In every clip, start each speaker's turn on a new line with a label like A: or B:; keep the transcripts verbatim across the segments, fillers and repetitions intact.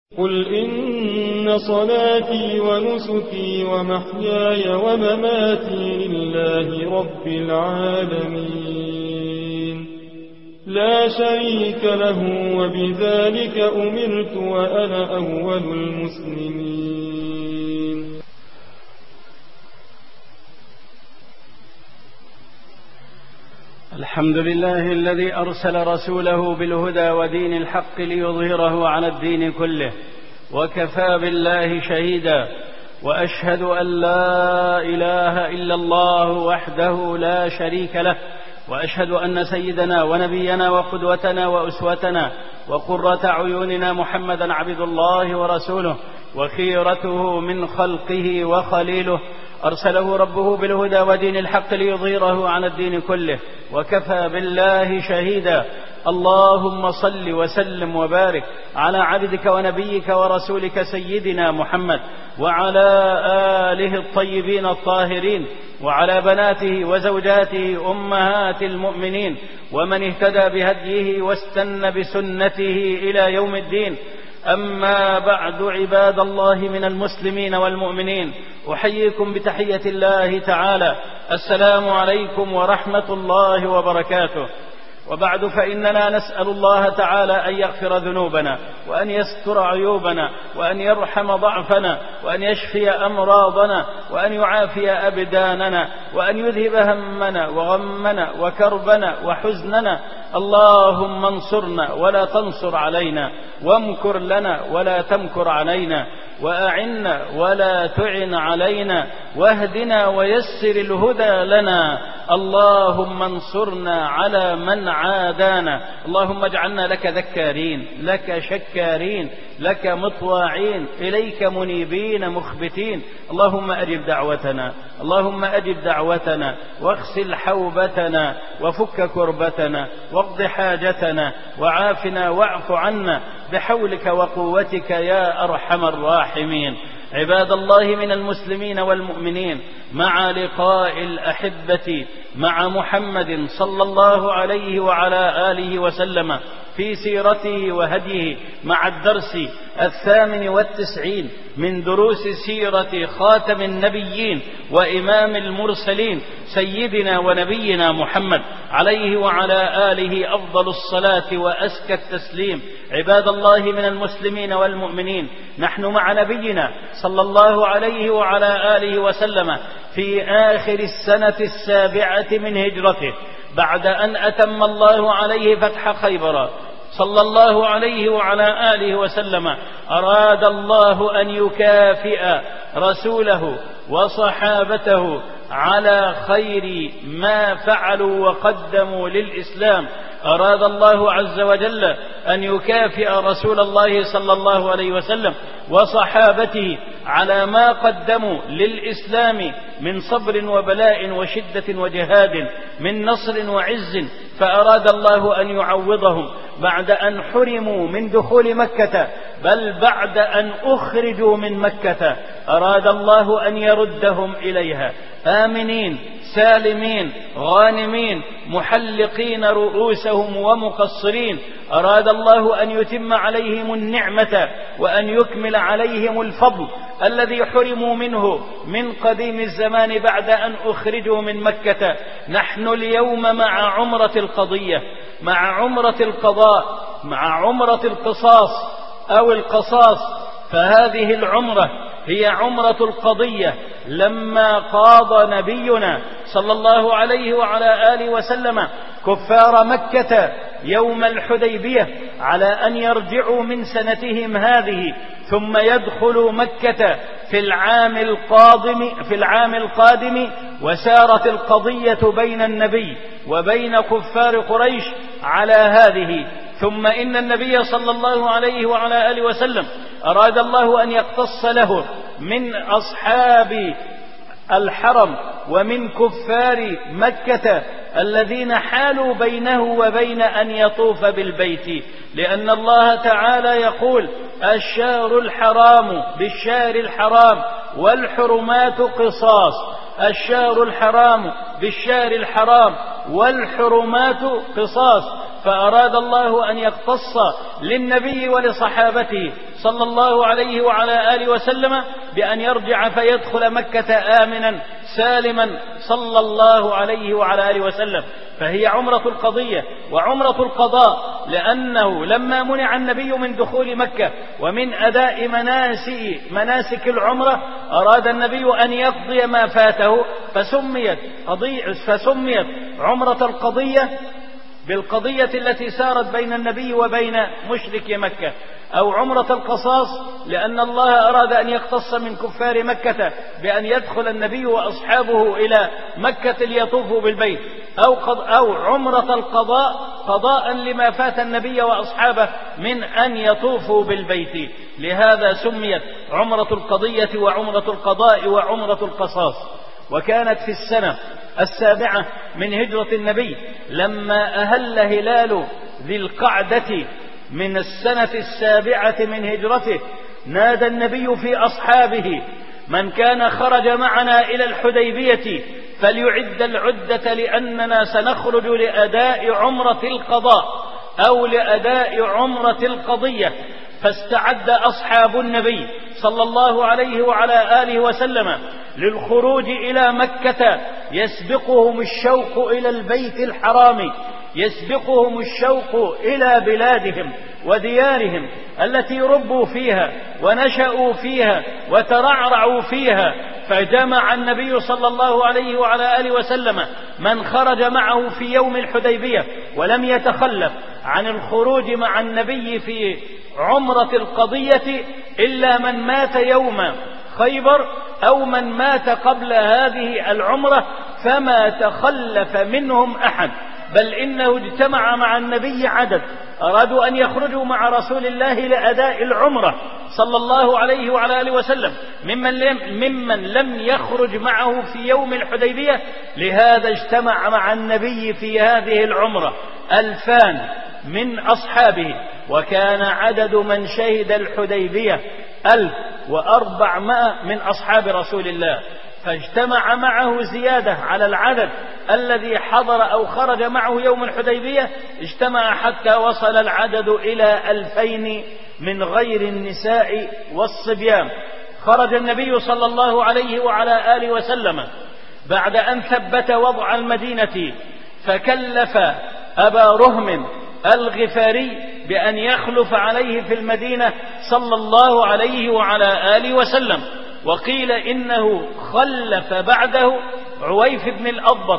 A: قل إن صلاتي ونسكي ومحياي ومماتي لله رب العالمين لا شريك له وبذلك أمرت وأنا أول المسلمين.
B: الحمد لله الذي أرسل رسوله بالهدى ودين الحق ليظهره على الدين كله، وكفى بالله شهيدا، وأشهد أن لا إله إلا الله وحده لا شريك له، وأشهد أن سيدنا ونبينا وقدوتنا وأسوتنا وقرة عيوننا محمدا عبد الله ورسوله وخيرته من خلقه وخليله، أرسله ربه بالهدى ودين الحق ليظهره على الدين كله، وكفى بالله شهيدا. اللهم صل وسلم وبارك على عبدك ونبيك ورسولك سيدنا محمد وعلى آله الطيبين الطاهرين وعلى بناته وزوجاته أمهات المؤمنين ومن اهتدى بهديه واستنى بسنته إلى يوم الدين. أما بعد، عباد الله من المسلمين والمؤمنين، أحييكم بتحية الله تعالى، السلام عليكم ورحمة الله وبركاته. وبعد، فإننا نسأل الله تعالى أن يغفر ذنوبنا وأن يستر عيوبنا وأن يرحم ضعفنا وأن يشفي أمراضنا وأن يعافي أبداننا وأن يذهب همنا وغمنا وكربنا وحزننا. اللهم انصرنا ولا تنصر علينا، وامكر لنا ولا تمكر علينا، وأعنا ولا تعن علينا، واهدنا ويسر الهدى لنا. اللهم انصرنا على من عادانا. اللهم اجعلنا لك ذكارين، لك شكارين، لك مطواعين، إليك منيبين مخبتين. اللهم أجب دعوتنا، اللهم أجب دعوتنا، واغسل حوبتنا، وفك كربتنا، واقض حاجتنا، وعافنا واعف عنا بحولك وقوتك يا أرحم الراحمين. عباد الله من المسلمين والمؤمنين، مع لقاء الأحبة مع محمد صلى الله عليه وعلى آله وسلم في سيرته وهديه، مع الدرس الثامن والتسعين من دروس سيرة خاتم النبيين وإمام المرسلين سيدنا ونبينا محمد عليه وعلى آله أفضل الصلاة وأزكى التسليم. عباد الله من المسلمين والمؤمنين، نحن مع نبينا صلى الله عليه وعلى آله وسلم في آخر السنة السابعة من هجرته، بعد أن أتم الله عليه فتح خيبر. صلى الله عليه وعلى آله وسلم أراد الله أن يكافئ رسوله وصحابته على خير ما فعلوا وقدموا للإسلام. أراد الله عز وجل أن يكافئ رسول الله صلى الله عليه وسلم وصحابته على ما قدموا للإسلام من صبر وبلاء وشدة وجهاد، من نصر وعز، فأراد الله أن يعوضهم بعد أن حرموا من دخول مكة، بل بعد أن أخرجوا من مكة أراد الله أن يردهم إليها آمنين سالمين غانمين محلقين رؤوسهم ومقصرين. أراد الله أن يتم عليهم النعمة وأن يكمل عليهم الفضل الذي حرموا منه من قديم الزمان بعد أن أخرجوا من مكة. نحن اليوم مع عمرة القضية، مع عمرة القضاء، مع عمرة القصاص أو القصاص. فهذه العمرة هي عمرة القضية، لما قاض نبينا صلى الله عليه وعلى آله وسلم كفار مكة يوم الحديبية على أن يرجعوا من سنتهم هذه ثم يدخلوا مكة في العام القادم في العام القادم وسارت القضية بين النبي وبين كفار قريش على هذه. ثم إن النبي صلى الله عليه وعلى آله وسلم أراد الله أن يقتص له من أصحاب الحرم ومن كفار مكة الذين حالوا بينه وبين أن يطوف بالبيت، لأن الله تعالى يقول: الشهر الحرام بالشهر الحرام والحرمات قصاص. الشهر الحرام بالشهر الحرام والحرمات قصاص. فأراد الله أن يقتص للنبي ولصحابته صلى الله عليه وعلى آله وسلم بأن يرجع فيدخل مكة آمنا سالما صلى الله عليه وعلى آله وسلم. فهي عمرة القضية وعمرة القضاء، لأنه لما منع النبي من دخول مكة ومن أداء مناسك, مناسك العمرة أراد النبي أن يقضي ما فاته، فسميت, فسميت عمرة القضية بالقضية التي سارت بين النبي وبين مشرك مكة، أو عمرة القصاص لأن الله أراد أن يقتص من كفار مكة بأن يدخل النبي وأصحابه إلى مكة ليطوفوا بالبيت، أو, أو عمرة القضاء قضاء لما فات النبي وأصحابه من أن يطوفوا بالبيت. لهذا سميت عمرة القضية وعمرة القضاء وعمرة القصاص. وكانت في السنة السابعة من هجرة النبي لما أهل هلال ذي القعدة من السنة السابعة من هجرته، نادى النبي في أصحابه: من كان خرج معنا إلى الحديبية فليعد العدة لأننا سنخرج لأداء عمرة القضاء أو لأداء عمرة القضية. فاستعد أصحاب النبي صلى الله عليه وعلى آله وسلم للخروج إلى مكة، يسبقهم الشوق إلى البيت الحرام، يسبقهم الشوق إلى بلادهم وديارهم التي ربوا فيها ونشأوا فيها وترعرعوا فيها. فجمع النبي صلى الله عليه وعلى آله وسلم من خرج معه في يوم الحديبية ولم يتخلف عن الخروج مع النبي في عمرة القضية إلا من مات يوم خيبر أو من مات قبل هذه العمرة، فما تخلف منهم أحد، بل إنه اجتمع مع النبي عدد أرادوا أن يخرجوا مع رسول الله لأداء العمرة صلى الله عليه وعلى آله وسلم ممن لم, ممن لم يخرج معه في يوم الحديبية. لهذا اجتمع مع النبي في هذه العمرة ألفان من أصحابه، وكان عدد من شهد الحديبية ألف وأربعمائة من أصحاب رسول الله، فاجتمع معه زيادة على العدد الذي حضر أو خرج معه يوم الحديبية، اجتمع حتى وصل العدد إلى ألفين من غير النساء والصبيان. خرج النبي صلى الله عليه وعلى آله وسلم بعد أن ثبت وضع المدينة، فكلف أبا رهم الغفاري بأن يخلف عليه في المدينة صلى الله عليه وعلى آله وسلم. وقيل إنه خلف بعده عويف بن الأضبط،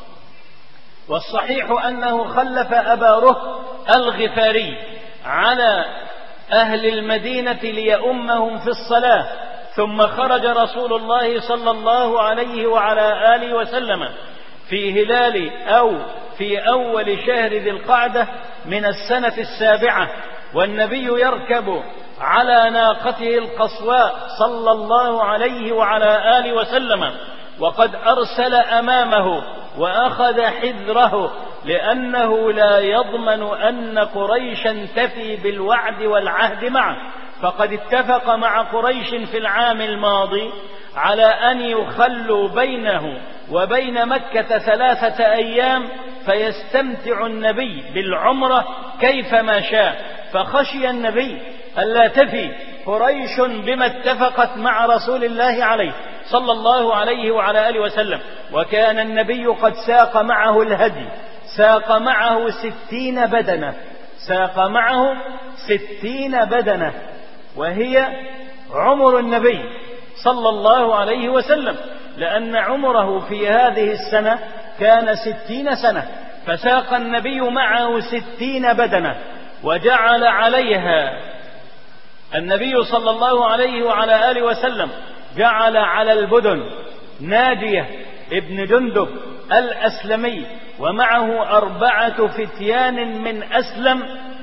B: والصحيح أنه خلف أبا رهم الغفاري على أهل المدينة ليؤمهم في الصلاة. ثم خرج رسول الله صلى الله عليه وعلى آله وسلم في هلال أو في أول شهر ذي القعدة من السنة السابعة، والنبي يركب على ناقته القصواء صلى الله عليه وعلى آله وسلم، وقد أرسل أمامه وأخذ حذره، لأنه لا يضمن أن قريشا تفي بالوعد والعهد معه، فقد اتفق مع قريش في العام الماضي على أن يخلوا بينه وبين مكة ثلاثة أيام فيستمتع النبي بالعمرة كيفما شاء، فخشي النبي ألا تفي قريش بما اتفقت مع رسول الله عليه صلى الله عليه وعلى آله وسلم. وكان النبي قد ساق معه الهدي، ساق معه ستين بدنة، ساق معه ستين بدنة، وهي عمر النبي صلى الله عليه وسلم، لأن عمره في هذه السنة كان ستين سنة، فساق النبي معه ستين بدنة، وجعل عليها النبي صلى الله عليه وعلى آله وسلم جعل على البدن نادية ابن جندب الأسلمي ومعه أربعة فتيان من أسلم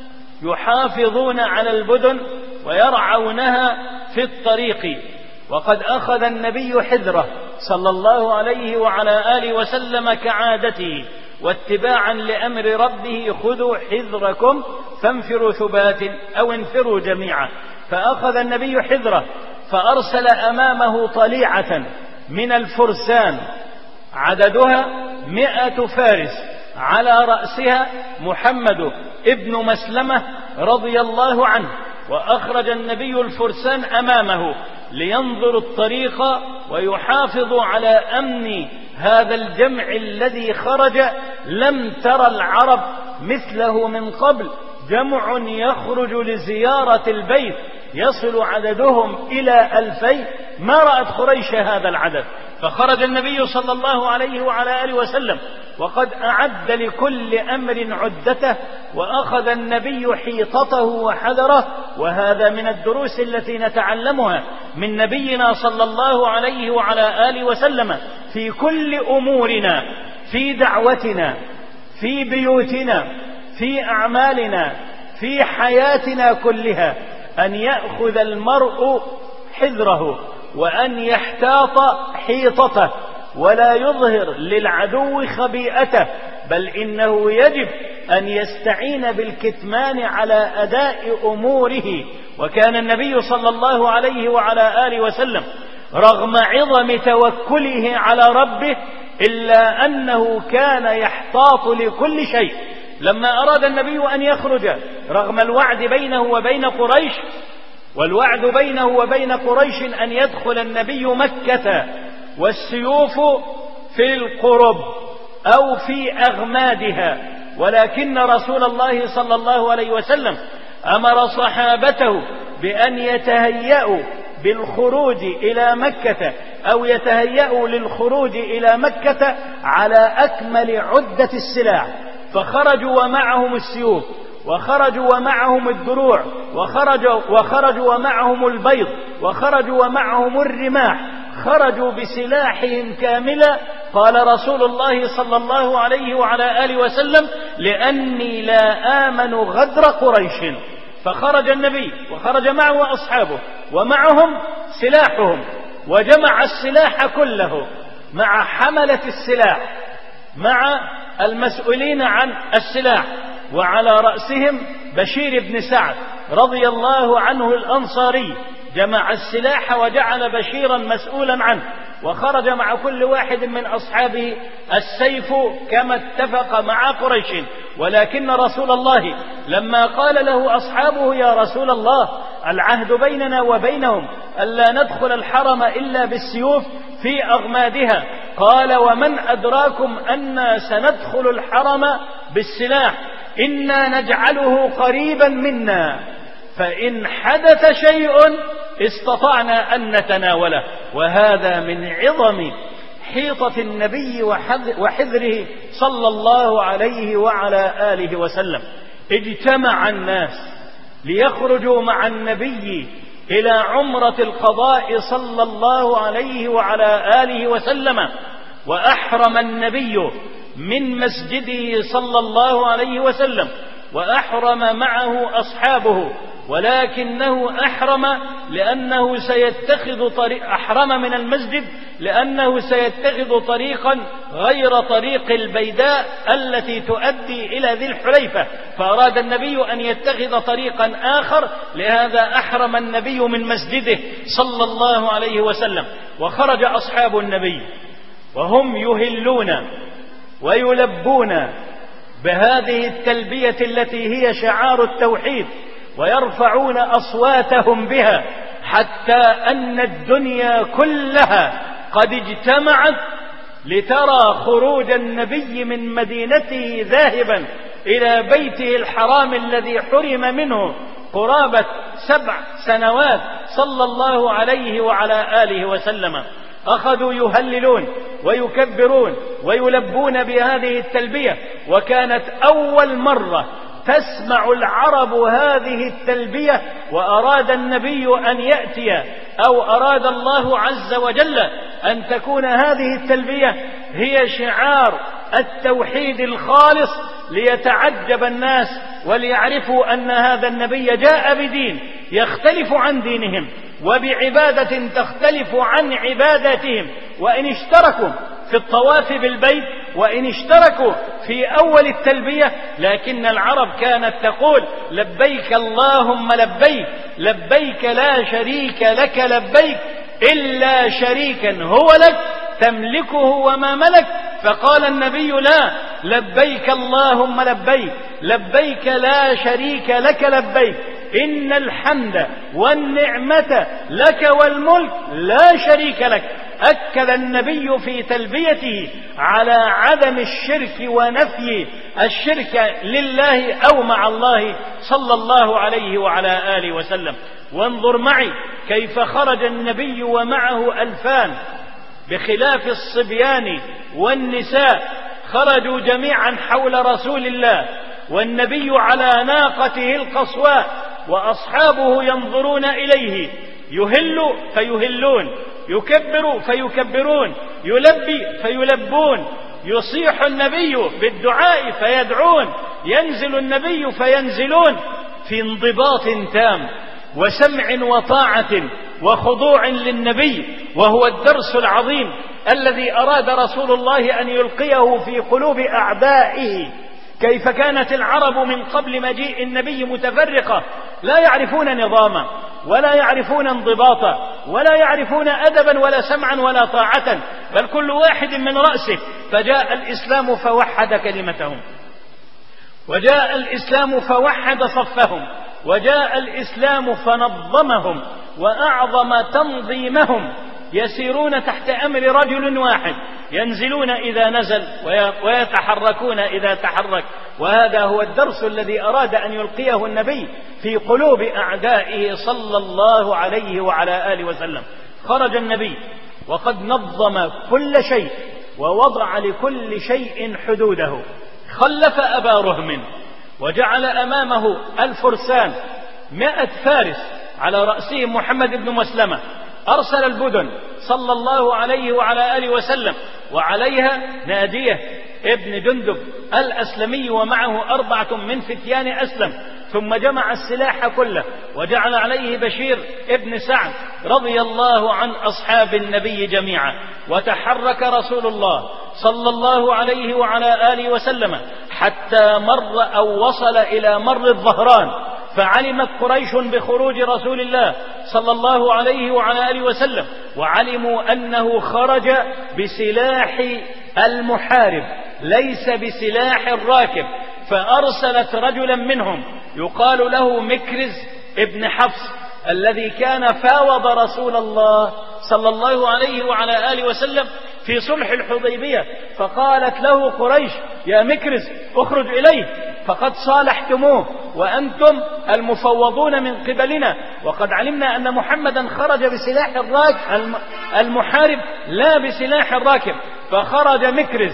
B: يحافظون على البدن ويرعونها في الطريق. وقد أخذ النبي حذره صلى الله عليه وعلى آله وسلم كعادته، واتباعا لأمر ربه: خذوا حذركم فانفروا ثبات أو انفروا جميعا. فأخذ النبي حذره فأرسل أمامه طليعة من الفرسان عددها مئة فارس، على رأسها محمد ابن مسلمة رضي الله عنه، وأخرج النبي الفرسان أمامه لينظروا الطريق ويحافظوا على أمن هذا الجمع الذي خرج. لم ترى العرب مثله من قبل، جمع يخرج لزيارة البيت يصل عددهم إلى ألفين، ما رأت قريش هذا العدد. فخرج النبي صلى الله عليه وعلى آله وسلم وقد أعد لكل أمر عدته، وأخذ النبي حيطته وحذره. وهذا من الدروس التي نتعلمها من نبينا صلى الله عليه وعلى آله وسلم في كل أمورنا، في دعوتنا، في بيوتنا، في أعمالنا، في حياتنا كلها، أن يأخذ المرء حذره وأن يحتاط حيطته ولا يظهر للعدو خبيئته، بل إنه يجب أن يستعين بالكتمان على أداء أموره. وكان النبي صلى الله عليه وعلى آله وسلم رغم عظم توكله على ربه إلا أنه كان يحتاط لكل شيء. لما أراد النبي أن يخرج رغم الوعد بينه وبين قريش، والوعد بينه وبين قريش أن يدخل النبي مكة والسيوف في القرب أو في أغمادها، ولكن رسول الله صلى الله عليه وسلم أمر صحابته بأن يتهيأوا بالخروج إلى مكة أو يتهيأوا للخروج إلى مكة على أكمل عدة السلاح. فخرجوا ومعهم السيوف، وخرجوا ومعهم الدروع، وخرجوا, وخرجوا ومعهم البيض، وخرجوا ومعهم الرماح، خرجوا بسلاحهم كاملا. قال رسول الله صلى الله عليه وعلى آله وسلم: لأني لا آمن غدر قريش. فخرج النبي وخرج معه أصحابه ومعهم سلاحهم، وجمع السلاح كله مع حملة السلاح، مع المسؤولين عن السلاح، وعلى رأسهم بشير بن سعد رضي الله عنه الأنصاري. جمع السلاح وجعل بشيرا مسؤولا عنه، وخرج مع كل واحد من أصحابه السيف كما اتفق مع قريش. ولكن رسول الله لما قال له أصحابه: يا رسول الله، العهد بيننا وبينهم ألا ندخل الحرم إلا بالسيوف في أغمادها، قال: ومن أدراكم أنا سندخل الحرم بالسلاح؟ إنا نجعله قريبا منا، فإن حدث شيء استطعنا أن نتناوله. وهذا من عظم حيطة النبي وحذره صلى الله عليه وعلى آله وسلم. اجتمع الناس ليخرجوا مع النبي إلى عمرة القضاء صلى الله عليه وعلى آله وسلم، وأحرم النبي من مسجده صلى الله عليه وسلم، وأحرم معه أصحابه، ولكنه أحرم لأنه سيتخذ طريق أحرم من المسجد لأنه سيتخذ طريقا غير طريق البيداء التي تؤدي إلى ذي الحليفة، فأراد النبي أن يتخذ طريقا آخر، لهذا أحرم النبي من مسجده صلى الله عليه وسلم. وخرج أصحاب النبي وهم يهلون ويلبون بهذه التلبية التي هي شعار التوحيد، ويرفعون أصواتهم بها، حتى أن الدنيا كلها قد اجتمعت لترى خروج النبي من مدينته ذاهبا إلى بيته الحرام الذي حرم منه قرابة سبع سنوات صلى الله عليه وعلى آله وسلم. أخذوا يهللون ويكبرون ويلبون بهذه التلبية، وكانت أول مرة تسمع العرب هذه التلبية، وأراد النبي أن يأتي أو أراد الله عز وجل أن تكون هذه التلبية هي شعار التوحيد الخالص، ليتعجب الناس وليعرفوا أن هذا النبي جاء بدين يختلف عن دينهم، وبعبادة تختلف عن عباداتهم. وإن اشتركوا في الطواف بالبيت، وإن اشتركوا في أول التلبية، لكن العرب كانت تقول: لبيك اللهم لبيك، لبيك لا شريك لك لبيك، إلا شريكا هو لك تملكه وما ملك. فقال النبي: لا، لبيك اللهم لبيك، لبيك لا شريك لك لبيك، إن الحمد والنعمة لك والملك لا شريك لك. أكد النبي في تلبيته على عدم الشرك ونفي الشرك لله أو مع الله صلى الله عليه وعلى آله وسلم. وانظر معي كيف خرج النبي ومعه ألفان، بخلاف الصبيان والنساء خرجوا جميعا حول رسول الله، والنبي على ناقته القصواء وأصحابه ينظرون إليه، يهل فيهلون، يكبر فيكبرون، يلبي فيلبون، يصيح النبي بالدعاء فيدعون، ينزل النبي فينزلون، في انضباط تام وسمع وطاعة وخضوع للنبي. وهو الدرس العظيم الذي أراد رسول الله أن يلقيه في قلوب أعدائه. كيف كانت العرب من قبل مجيء النبي متفرقة، لا يعرفون نظاما ولا يعرفون انضباطا ولا يعرفون أدبا ولا سمعا ولا طاعة، بل كل واحد من رأسه. فجاء الإسلام فوحد كلمتهم، وجاء الإسلام فوحد صفهم، وجاء الإسلام فنظمهم وأعظم تنظيمهم. يسيرون تحت أمر رجل واحد، ينزلون إذا نزل ويتحركون إذا تحرك. وهذا هو الدرس الذي أراد أن يلقيه النبي في قلوب أعدائه صلى الله عليه وعلى آله وسلم. خرج النبي وقد نظم كل شيء ووضع لكل شيء حدوده. خلف أبا رهم وجعل أمامه الفرسان مائة فارس على رأسهم محمد بن مسلمة. أرسل البدن صلى الله عليه وعلى آله وسلم، وعليها نادية ابن جندب الأسلمي ومعه أربعة من فتيان أسلم. ثم جمع السلاح كله وجعل عليه بشير ابن سعد رضي الله عن أصحاب النبي جميعا. وتحرك رسول الله صلى الله عليه وعلى آله وسلم حتى مر أو وصل إلى مر الظهران، فعلمت قريش بخروج رسول الله صلى الله عليه وعلى آله وسلم، وعلموا أنه خرج بسلاح المحارب ليس بسلاح الراكب. فأرسلت رجلا منهم يقال له مكرز ابن حفص، الذي كان فاوض رسول الله صلى الله عليه وعلى آله وسلم في صلح الحديبية. فقالت له قريش: يا مكرز اخرج إليه فقد صالحتموه وأنتم المفوضون من قبلنا، وقد علمنا أن محمدا خرج بسلاح الراكب المحارب لا بسلاح الراكب. فخرج مكرز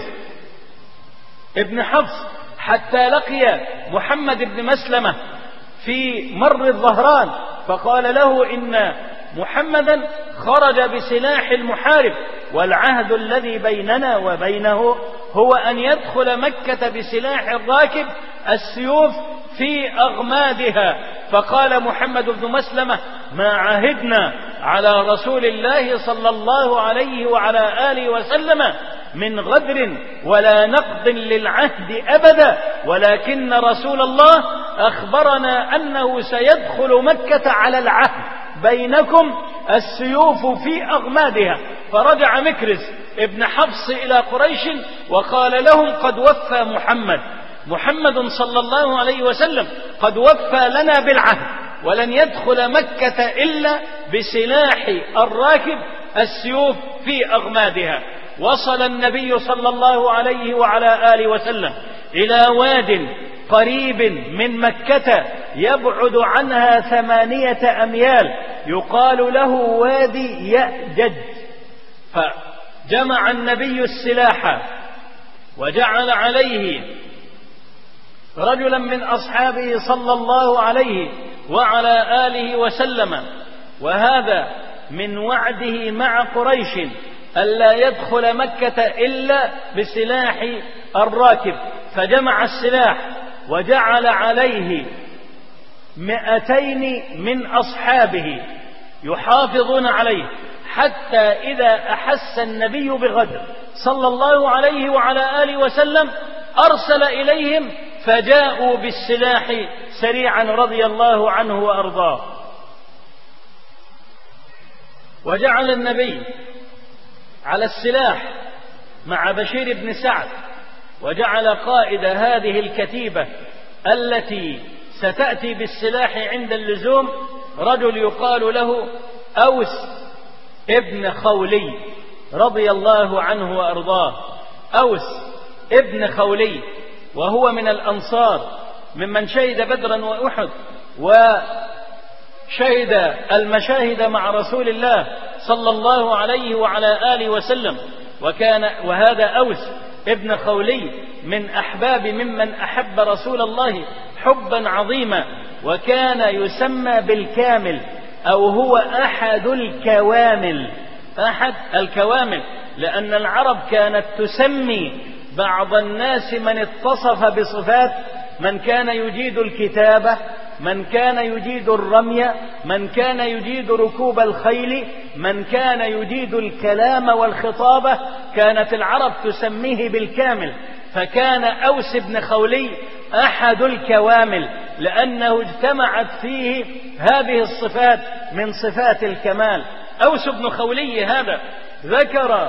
B: ابن حفص حتى لقي محمد بن مسلمة في مر الظهران، فقال له: إن محمدا خرج بسلاح المحارب، والعهد الذي بيننا وبينه هو أن يدخل مكة بسلاح الراكب السيوف في أغمادها. فقال محمد بن مسلمة: ما عهدنا على رسول الله صلى الله عليه وعلى آله وسلم من غدر ولا نقض للعهد أبدا، ولكن رسول الله أخبرنا أنه سيدخل مكة على العهد بينكم السيوف في أغمادها. فرجع مكرز ابن حفص إلى قريش وقال لهم: قد وفى محمد محمد صلى الله عليه وسلم قد وفى لنا بالعهد، ولن يدخل مكة إلا بسلاح الراكب السيوف في أغمادها. وصل النبي صلى الله عليه وعلى آله وسلم إلى واد قريب من مكة يبعد عنها ثمانية أميال يقال له وادي يأجج. فجمع النبي السلاح وجعل عليه رجلا من أصحابه صلى الله عليه وعلى آله وسلم، وهذا من وعده مع قريش ألا يدخل مكة إلا بسلاح الراكب. فجمع السلاح وجعل عليه مئتين من أصحابه يحافظون عليه، حتى إذا أحس النبي بغدر صلى الله عليه وعلى آله وسلم أرسل إليهم فجاءوا بالسلاح سريعا رضي الله عنه وأرضاه. وجعل النبي على السلاح مع بشير بن سعد، وجعل قائد هذه الكتيبة التي ستأتي بالسلاح عند اللزوم رجل يقال له أوس ابن خولي رضي الله عنه وأرضاه. أوس ابن خولي وهو من الأنصار ممن شهد بدرا وأحد وشهد المشاهد مع رسول الله صلى الله عليه وعلى آله وسلم. وكان وهذا أوس ابن خولي من أحباب ممن أحب رسول الله حبا عظيما، وكان يسمى بالكامل أو هو أحد الكوامل، أحد الكوامل، لأن العرب كانت تسمي بعض الناس من اتصف بصفات، من كان يجيد الكتابة، من كان يجيد الرمي، من كان يجيد ركوب الخيل، من كان يجيد الكلام والخطابة، كانت العرب تسميه بالكامل. فكان أوس بن خولي أحد الكوامل لأنه اجتمعت فيه هذه الصفات من صفات الكمال. أوس بن خولي هذا ذكر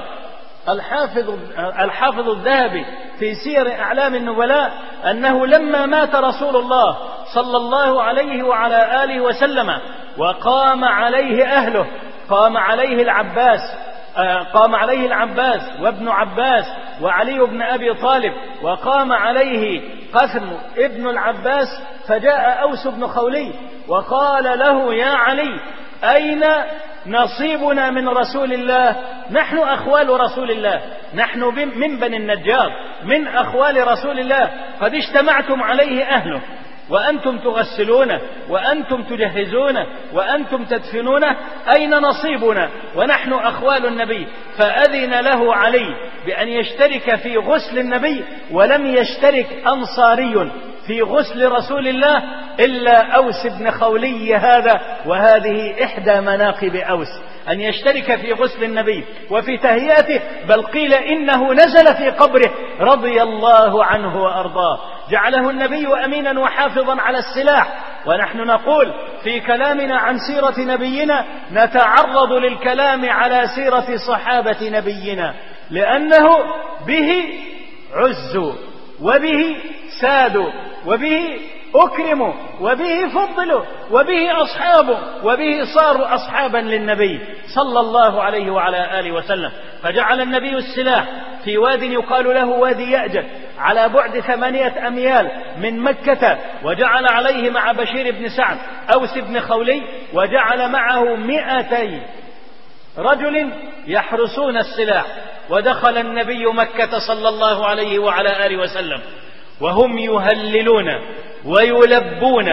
B: الحافظ الحافظ الذهبي في سير أعلام النبلاء أنه لما مات رسول الله صلى الله عليه وعلى آله وسلم وقام عليه أهله، قام عليه العباس قام عليه العباس وابن عباس وعلي بن أبي طالب، وقام عليه قسم ابن العباس، فجاء أوس بن خولي وقال له: يا علي، أين نصيبنا من رسول الله؟ نحن أخوال رسول الله، نحن من بني النجار، من أخوال رسول الله، قد اجتمعتم عليه أهله وأنتم تغسلونه وأنتم تجهزونه وأنتم تدفنونه، أين نصيبنا ونحن أخوال النبي؟ فأذن له علي بأن يشترك في غسل النبي، ولم يشترك أنصاري في غسل رسول الله إلا أوس بن خولي هذا. وهذه إحدى مناقب أوس، أن يشترك في غسل النبي وفي تهيئته، بل قيل إنه نزل في قبره رضي الله عنه وأرضاه، جعله النبي أمينا وحافظا على السلاح. ونحن نقول في كلامنا عن سيرة نبينا نتعرض للكلام على سيرة صحابة نبينا، لأنه به عزوا وبه سادوا وبه أكرموا وبه فضلوا وبه أصحابوا وبه صاروا أصحابا للنبي صلى الله عليه وعلى آله وسلم. فجعل النبي السلاح في واد يقال له وادي يأجج على بعد ثمانية أميال من مكة، وجعل عليه مع بشير بن سعد أوس بن خولي، وجعل معه مئتي رجل يحرسون السلاح. ودخل النبي مكة صلى الله عليه وعلى آله وسلم وهم يهللون ويلبون،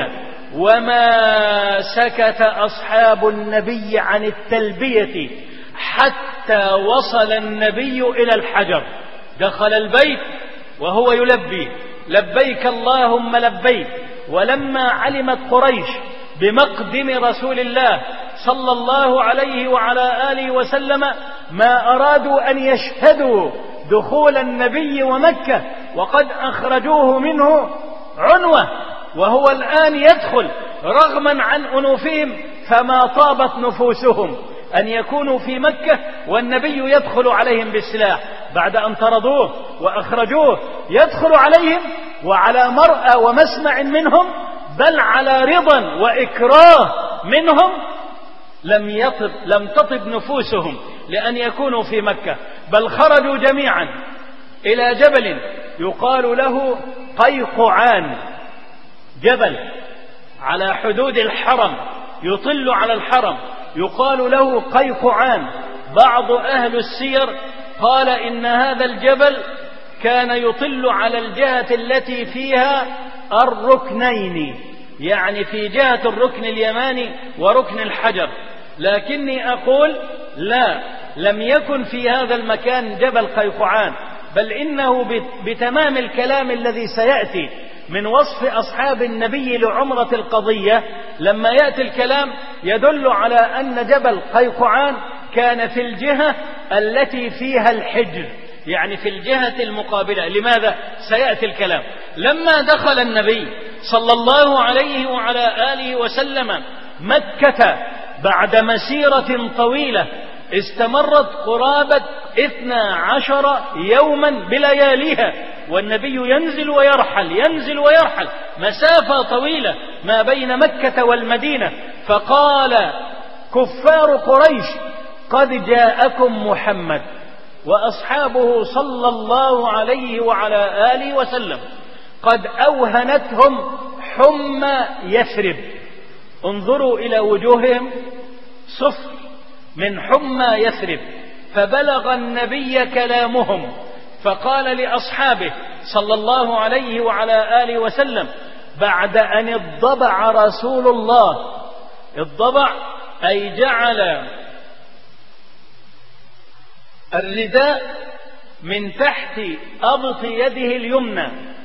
B: وما سكت أصحاب النبي عن التلبية حتى وصل النبي إلى الحجر. دخل البيت وهو يلبي: لبيك اللهم لبيك. ولما علمت قريش بمقدم رسول الله صلى الله عليه وعلى آله وسلم ما أرادوا أن يشهدوا دخول النبي ومكة، وقد أخرجوه منه عنوة وهو الآن يدخل رغما عن أنوفهم، فما طابت نفوسهم أن يكونوا في مكة والنبي يدخل عليهم بالسلاح بعد أن طردوه وأخرجوه، يدخل عليهم وعلى مرأى ومسمع منهم، بل على رضا وإكراه منهم. لم يطب لم تطب نفوسهم لأن يكونوا في مكة، بل خرجوا جميعا إلى جبل يقال له قيقعان، جبل على حدود الحرم يطل على الحرم، يقال له قيقعان. بعض أهل السير قال إن هذا الجبل كان يطل على الجهة التي فيها الركنين، يعني في جهة الركن اليماني وركن الحجر، لكني أقول لا، لم يكن في هذا المكان جبل قيقعان، بل إنه بتمام الكلام الذي سيأتي من وصف أصحاب النبي لعمرة القضية، لما يأتي الكلام يدل على أن جبل قيقعان كان في الجهة التي فيها الحجر، يعني في الجهة المقابلة. لماذا؟ سيأتي الكلام. لما دخل النبي صلى الله عليه وعلى آله وسلم مكة بعد مسيرة طويلة استمرت قرابة اثنا عشر يوما بلياليها، والنبي ينزل ويرحل ينزل ويرحل مسافة طويلة ما بين مكة والمدينة. فقال كفار قريش قد جاءكم محمد وأصحابه صلى الله عليه وعلى آله وسلم قد أوهنتهم حمى يثرب. انظروا إلى وجوههم صفر من حمى يثرب. فبلغ النبي كلامهم فقال لأصحابه صلى الله عليه وعلى آله وسلم بعد أن اضبع رسول الله، اضبع أي جعل الرداء من تحت أبط يده اليمنى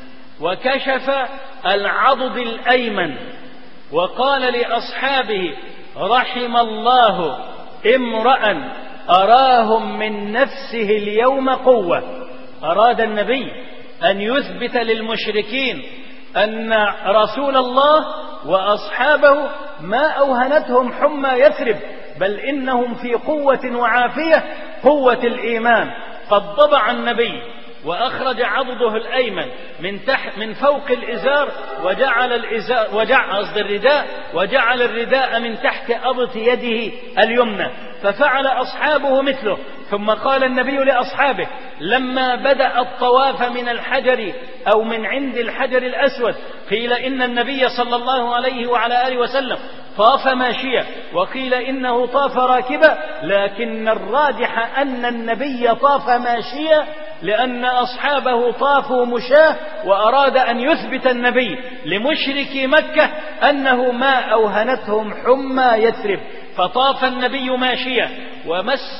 B: وكشف العضد الأيمن، وقال لأصحابه رحم الله امرأ أراهم من نفسه اليوم قوة. أراد النبي أن يثبت للمشركين أن رسول الله وأصحابه ما أوهنتهم حمى يثرب، بل إنهم في قوة وعافية، قوة الإيمان. فاضطبع النبي وأخرج عضده الأيمن من تحت من فوق الإزار وجعل الإزار وجعل قصد الرداء وجعل الرداء من تحت أبط يده اليمنى، ففعل أصحابه مثله. ثم قال النبي لأصحابه لما بدأ الطواف من الحجر أو من عند الحجر الأسود، قيل إن النبي صلى الله عليه وعلى آله وسلم طاف ماشيا، وقيل إنه طاف راكبا، لكن الراجح أن النبي طاف ماشيا لأن أصحابه طافوا مشاه، وأراد أن يثبت النبي لمشركي مكة أنه ما أوهنتهم حمى يثرب. فطاف النبي ماشيا ومس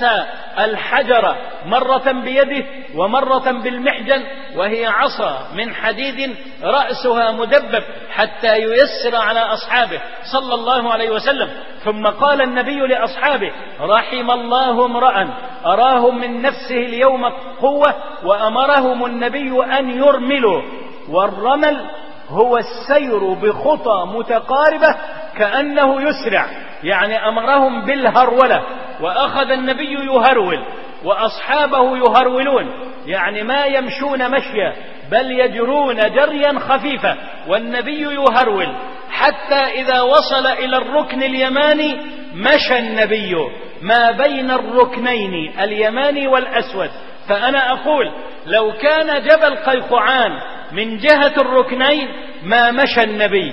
B: الحجر مرة بيده ومرة بالمحجن، وهي عصا من حديد رأسها مدبب حتى ييسر على أصحابه صلى الله عليه وسلم. ثم قال النبي لأصحابه رحم الله امرأ أراهم من نفسه اليوم قوة، وأمرهم النبي أن يرملوا. والرمل هو السير بخطى متقاربة كأنه يسرع، يعني أمرهم بالهرولة، وأخذ النبي يهرول وأصحابه يهرولون، يعني ما يمشون مشيا بل يجرون جريا خفيفا، والنبي يهرول حتى إذا وصل إلى الركن اليماني مشى النبي ما بين الركنين اليماني والأسود. فأنا أقول لو كان جبل قيقعان من جهة الركنين ما مشى النبي،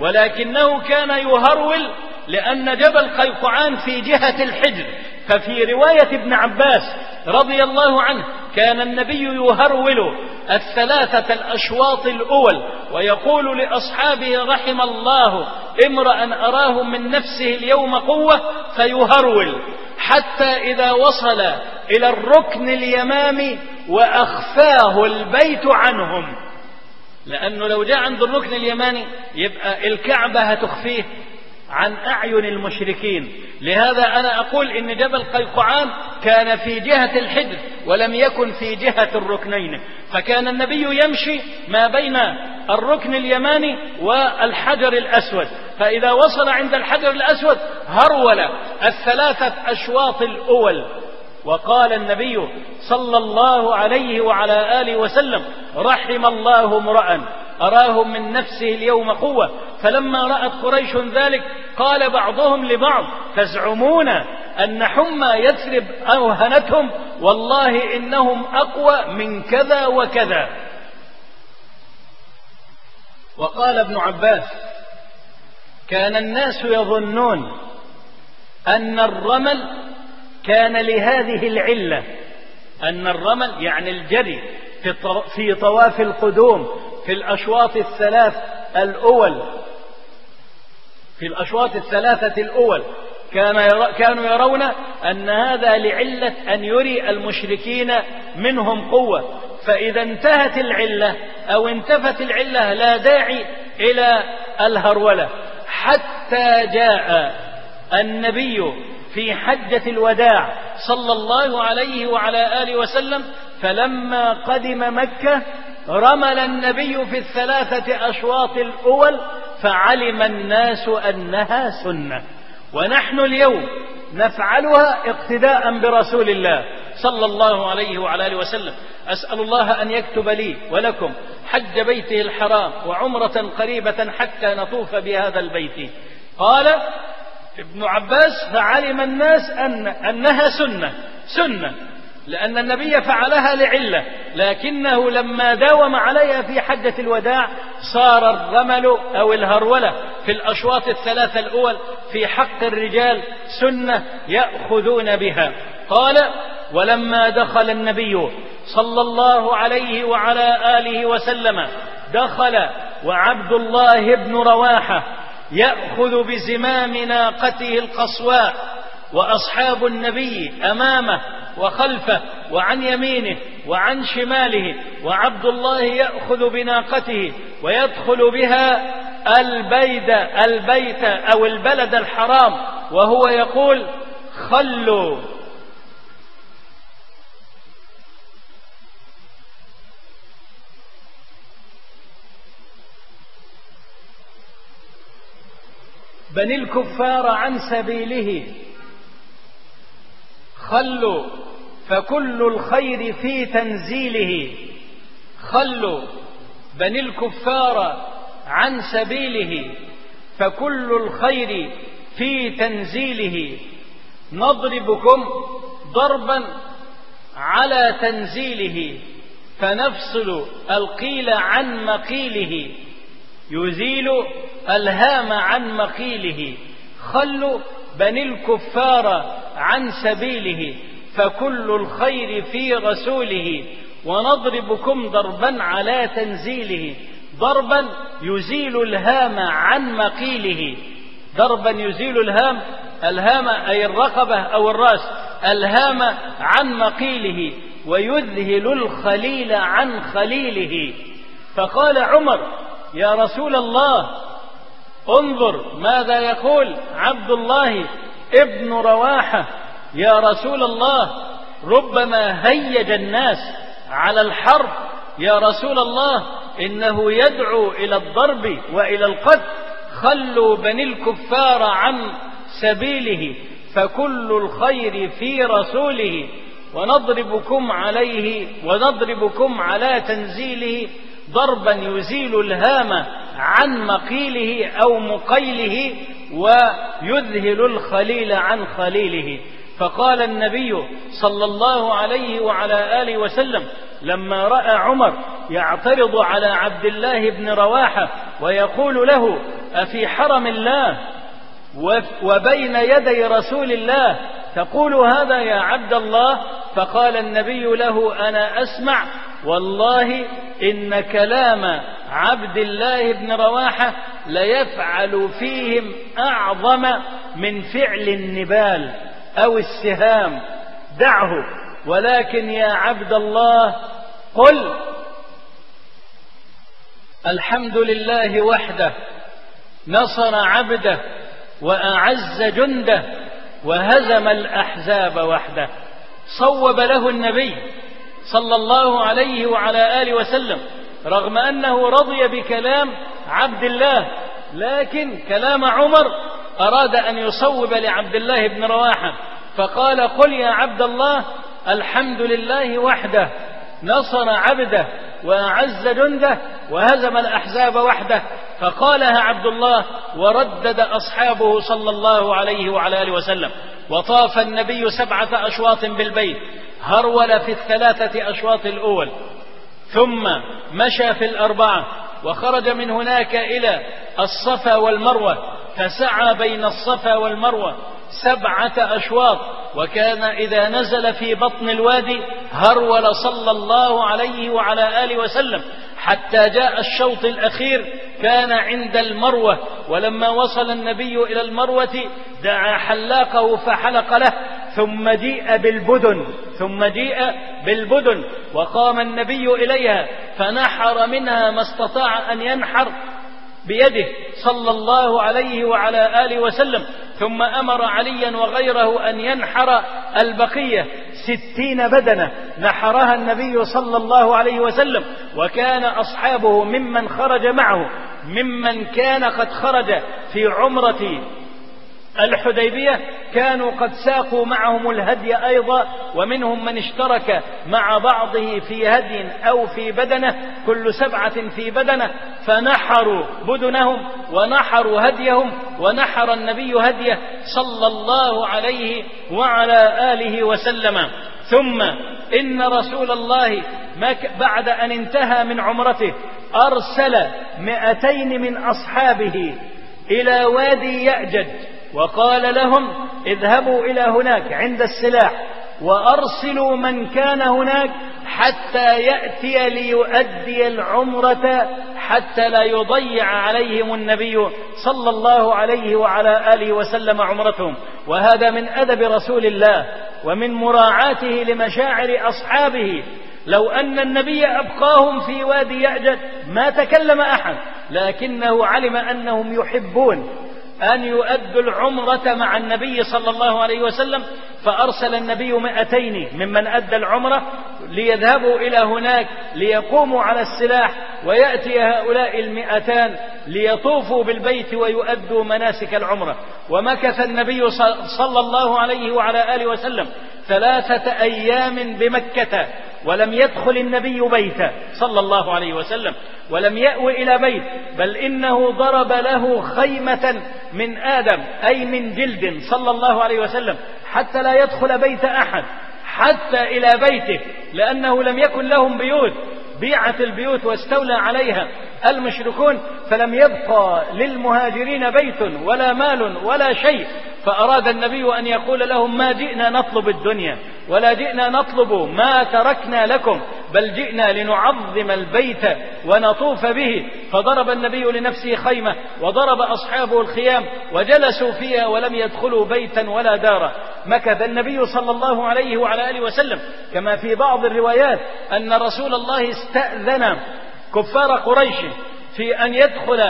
B: ولكنه كان يهرول لأن جبل قيقعان في جهة الحجر. ففي رواية ابن عباس رضي الله عنه كان النبي يهرول الثلاثة الأشواط الأول ويقول لأصحابه رحم الله امرأ أراهم من نفسه اليوم قوة، فيهرول حتى إذا وصل إلى الركن اليمامي وأخفاه البيت عنهم، لأنه لو جاء عند الركن اليماني يبقى الكعبة هتخفيه عن أعين المشركين. لهذا أنا أقول إن جبل قيقعان كان في جهة الحجر ولم يكن في جهة الركنين، فكان النبي يمشي ما بين الركن اليماني والحجر الأسود، فإذا وصل عند الحجر الأسود هرول الثلاثة أشواط الأول. وقال النبي صلى الله عليه وعلى آله وسلم رحم الله امرأ أراهم من نفسه اليوم قوة. فلما رأت قريش ذلك قال بعضهم لبعض تزعمون أن حمى يثرب أوهنتهم، والله إنهم أقوى من كذا وكذا. وقال ابن عباس كان الناس يظنون أن الرمل كان لهذه العلة، أن الرمل يعني الجري في طواف القدوم في الأشواط الثلاث الأول في الأشواط الثلاثة الأول كان يرى كانوا يرون أن هذا لعلة أن يري المشركين منهم قوة، فإذا انتهت العلة أو انتفت العلة لا داعي إلى الهرولة. حتى جاء النبي في حجة الوداع صلى الله عليه وعلى آله وسلم، فلما قدم مكة رمل النبي في الثلاثة أشواط الأول فعلم الناس أنها سنة. ونحن اليوم نفعلها اقتداء برسول الله صلى الله عليه وعلى آله وسلم. أسأل الله أن يكتب لي ولكم حج بيته الحرام وعمرة قريبة حتى نطوف بهذا البيت. قال ابن عباس: فعلم الناس أن أنها سنة سنة لأن النبي فعلها لعلة، لكنه لما داوم عليها في حجة الوداع صار الرمل أو الهرولة في الأشواط الثلاثة الأول في حق الرجال سنة يأخذون بها. قال: ولما دخل النبي صلى الله عليه وعلى آله وسلم دخل وعبد الله بن رواحة يأخذ بزمام ناقته القصواء وأصحاب النبي أمامه وخلفه وعن يمينه وعن شماله، وعبد الله يأخذ بناقته ويدخل بها البيت البيت أو البلد الحرام وهو يقول: خلوا بني الكفار عن سبيله، خلوا فكل الخير في تنزيله. خلوا بني الكفار عن سبيله فكل الخير في تنزيله. نضربكم ضربا على تنزيله فنفصل القيل عن مقيله، يزيل الهام عن مقيله. خلوا بني الكفار عن سبيله فكل الخير في رسوله، ونضربكم ضربا على تنزيله. ضربا يزيل الهام عن مقيله، ضربا يزيل الهام، الهام أي الرقبة أو الرأس، الهام عن مقيله، ويذهل الخليل عن خليله. فقال عمر: يا رسول الله، انظر ماذا يقول عبد الله ابن رواحة. يا رسول الله، ربما هيج الناس على الحرب. يا رسول الله، إنه يدعو إلى الضرب وإلى القتل. خلوا بني الكفار عن سبيله فكل الخير في رسوله، ونضربكم عليه ونضربكم على تنزيله ضربا يزيل الهام عن مقيله أو مقيله، ويذهل الخليل عن خليله. فقال النبي صلى الله عليه وعلى آله وسلم لما رأى عمر يعترض على عبد الله بن رواحة ويقول له: أفي حرم الله وبين يدي رسول الله تقول هذا يا عبد الله؟ فقال النبي له: أنا أسمع، والله إن كلام عبد الله بن رواحة ليفعل فيهم أعظم من فعل النبال أو السهام، دعه. ولكن يا عبد الله قل: الحمد لله وحده نصر عبده وأعز جنده وهزم الأحزاب وحده. صوب له النبي صلى الله عليه وعلى آله وسلم، رغم أنه رضي بكلام عبد الله، لكن كلام عمر أراد أن يصوب لعبد الله بن رواحة، فقال: قل يا عبد الله: الحمد لله وحده نصر عبده وأعز جنده وهزم الأحزاب وحده. فقالها عبد الله وردد أصحابه صلى الله عليه وعلى آله وسلم. وطاف النبي سبعة أشواط بالبيت، هرول في الثلاثة أشواط الأول، ثم مشى في الأربعة، وخرج من هناك إلى الصفا والمروة، فسعى بين الصفا والمروة سبعة أشواط. وكان إذا نزل في بطن الوادي هرول صلى الله عليه وعلى آله وسلم حتى جاء الشوط الأخير، كان عند المروة. ولما وصل النبي إلى المروة دعا حلاقه فحلق له، ثم جيء بالبدن ثم جيء بالبدن وقام النبي إليها فنحر منها ما استطاع أن ينحر بيده صلى الله عليه وعلى آله وسلم، ثم أمر عليا وغيره أن ينحر البقية ستين بدنة نحرها النبي صلى الله عليه وسلم. وكان أصحابه ممن خرج معه ممن كان قد خرج في عمرة الحديبية كانوا قد ساقوا معهم الهدي أيضا، ومنهم من اشترك مع بعضه في هدي أو في بدنة، كل سبعة في بدنة، فنحروا بدنهم ونحروا هديهم، ونحر النبي هديه صلى الله عليه وعلى آله وسلم. ثم إن رسول الله بعد أن انتهى من عمرته أرسل مئتين من أصحابه إلى وادي يأجج، وقال لهم اذهبوا إلى هناك عند السلاح وأرسلوا من كان هناك حتى يأتي ليؤدي العمرة، حتى لا يضيع عليهم النبي صلى الله عليه وعلى آله وسلم عمرتهم. وهذا من أدب رسول الله ومن مراعاته لمشاعر أصحابه. لو أن النبي أبقاهم في وادي يأجج ما تكلم أحد، لكنه علم أنهم يحبون أن يؤدوا العمرة مع النبي صلى الله عليه وسلم، فأرسل النبي مئتين ممن أدى العمرة ليذهبوا إلى هناك ليقوموا على السلاح، ويأتي هؤلاء المئتان ليطوفوا بالبيت ويؤدوا مناسك العمرة. ومكث النبي صلى الله عليه وعلى آله وسلم ثلاثة أيام بمكة، ولم يدخل النبي بيته صلى الله عليه وسلم، ولم يأوي إلى بيت، بل إنه ضرب له خيمة من آدم أي من جلد صلى الله عليه وسلم، حتى لا يدخل بيت أحد حتى إلى بيته، لأنه لم يكن لهم بيوت، بيعت البيوت واستولى عليها المشركون، فلم يبقى للمهاجرين بيت ولا مال ولا شيء. فأراد النبي أن يقول لهم ما جئنا نطلب الدنيا ولا جئنا نطلب ما تركنا لكم، بل جئنا لنعظم البيت ونطوف به. فضرب النبي لنفسه خيمة وضرب أصحابه الخيام وجلسوا فيها ولم يدخلوا بيتا ولا دارا. مكث النبي صلى الله عليه وعلى آله وسلم كما في بعض الروايات أن رسول الله استأذن كفار قريش في أن يدخل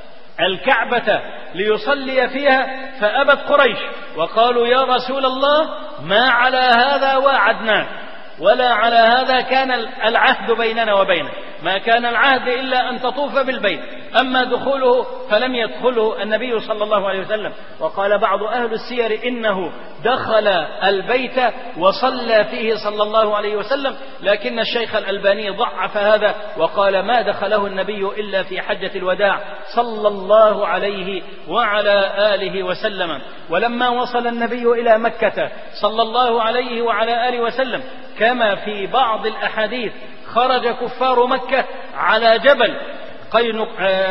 B: الكعبة ليصلي فيها، فأبت قريش وقالوا يا رسول الله ما على هذا وعدناك ولا على هذا كان العهد بيننا وبينك، ما كان العهد إلا أن تطوف بالبيت، أما دخوله فلم يدخله النبي صلى الله عليه وسلم. وقال بعض أهل السير إنه دخل البيت وصلى فيه صلى الله عليه وسلم، لكن الشيخ الألباني ضعف هذا وقال ما دخله النبي إلا في حجة الوداع صلى الله عليه وعلى آله وسلم. ولما وصل النبي إلى مكة صلى الله عليه وعلى آله وسلم كما في بعض الأحاديث خرج كفار مكة على جبل قينق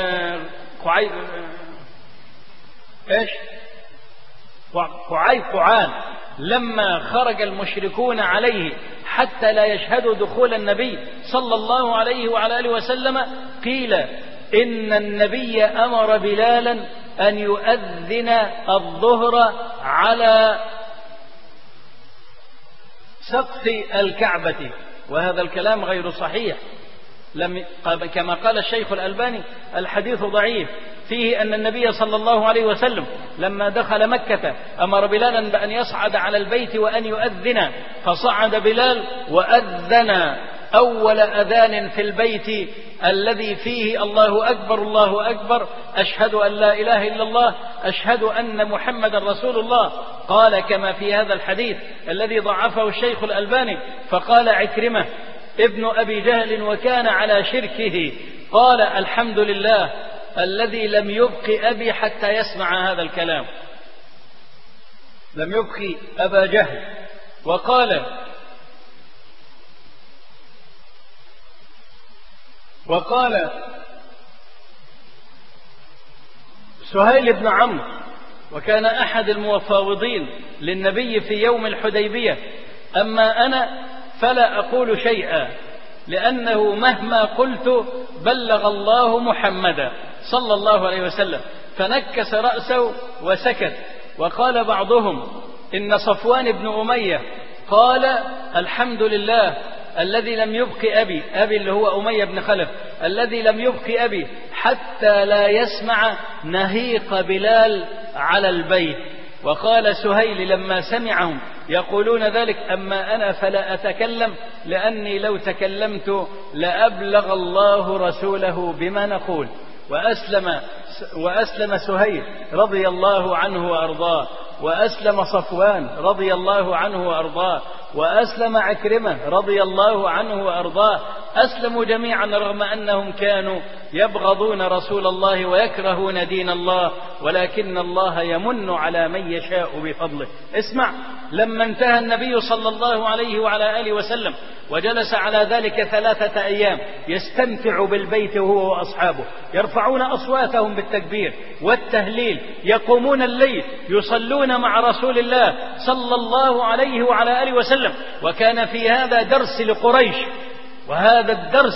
B: قعي ايش قعيقعان، لما خرج المشركون عليه حتى لا يشهدوا دخول النبي صلى الله عليه وعلى آله وسلم، قيل إن النبي أمر بلالا أن يؤذن الظهر على سقف الكعبة، وهذا الكلام غير صحيح. لم كما قال الشيخ الألباني الحديث ضعيف، فيه أن النبي صلى الله عليه وسلم لما دخل مكة أمر بلالا بأن يصعد على البيت وأن يؤذن، فصعد بلال وأذن أول أذان في البيت الذي فيه الله أكبر الله أكبر أشهد أن لا إله إلا الله أشهد أن محمد رسول الله. قال كما في هذا الحديث الذي ضعفه الشيخ الألباني، فقال عكرمة ابن أبي جهل وكان على شركه، قال الحمد لله الذي لم يبق أبي حتى يسمع هذا الكلام، لم يبق أبا جهل. وقال وقال سهيل بن عمرو، وكان أحد المفاوضين للنبي في يوم الحديبية، أما أنا فلا أقول شيئا لأنه مهما قلت بلغ الله محمدا صلى الله عليه وسلم، فنكس رأسه وسكت. وقال بعضهم إن صفوان بن أمية قال الحمد لله الذي لم يبق أبي، أبي اللي هو أمية بن خلف، الذي لم يبق أبي حتى لا يسمع نهيق بلال على البيت. وقال سهيل لما سمعهم يقولون ذلك أما أنا فلا أتكلم لأني لو تكلمت لأبلغ الله رسوله بما نقول. وأسلم, وأسلم سهيل رضي الله عنه وأرضاه، وأسلم صفوان رضي الله عنه وأرضاه، وأسلم عكرمة رضي الله عنه وأرضاه. أسلموا جميعا رغم أنهم كانوا يبغضون رسول الله ويكرهون دين الله، ولكن الله يمن على من يشاء بفضله. اسمع، لما انتهى النبي صلى الله عليه وعلى آله وسلم وجلس على ذلك ثلاثة أيام يستمتع بالبيت هو وأصحابه، يرفعون أصواتهم بالتكبير والتهليل، يقومون الليل، يصلون مع رسول الله صلى الله عليه وعلى آله وسلم. وكان في هذا درس لقريش، وهذا الدرس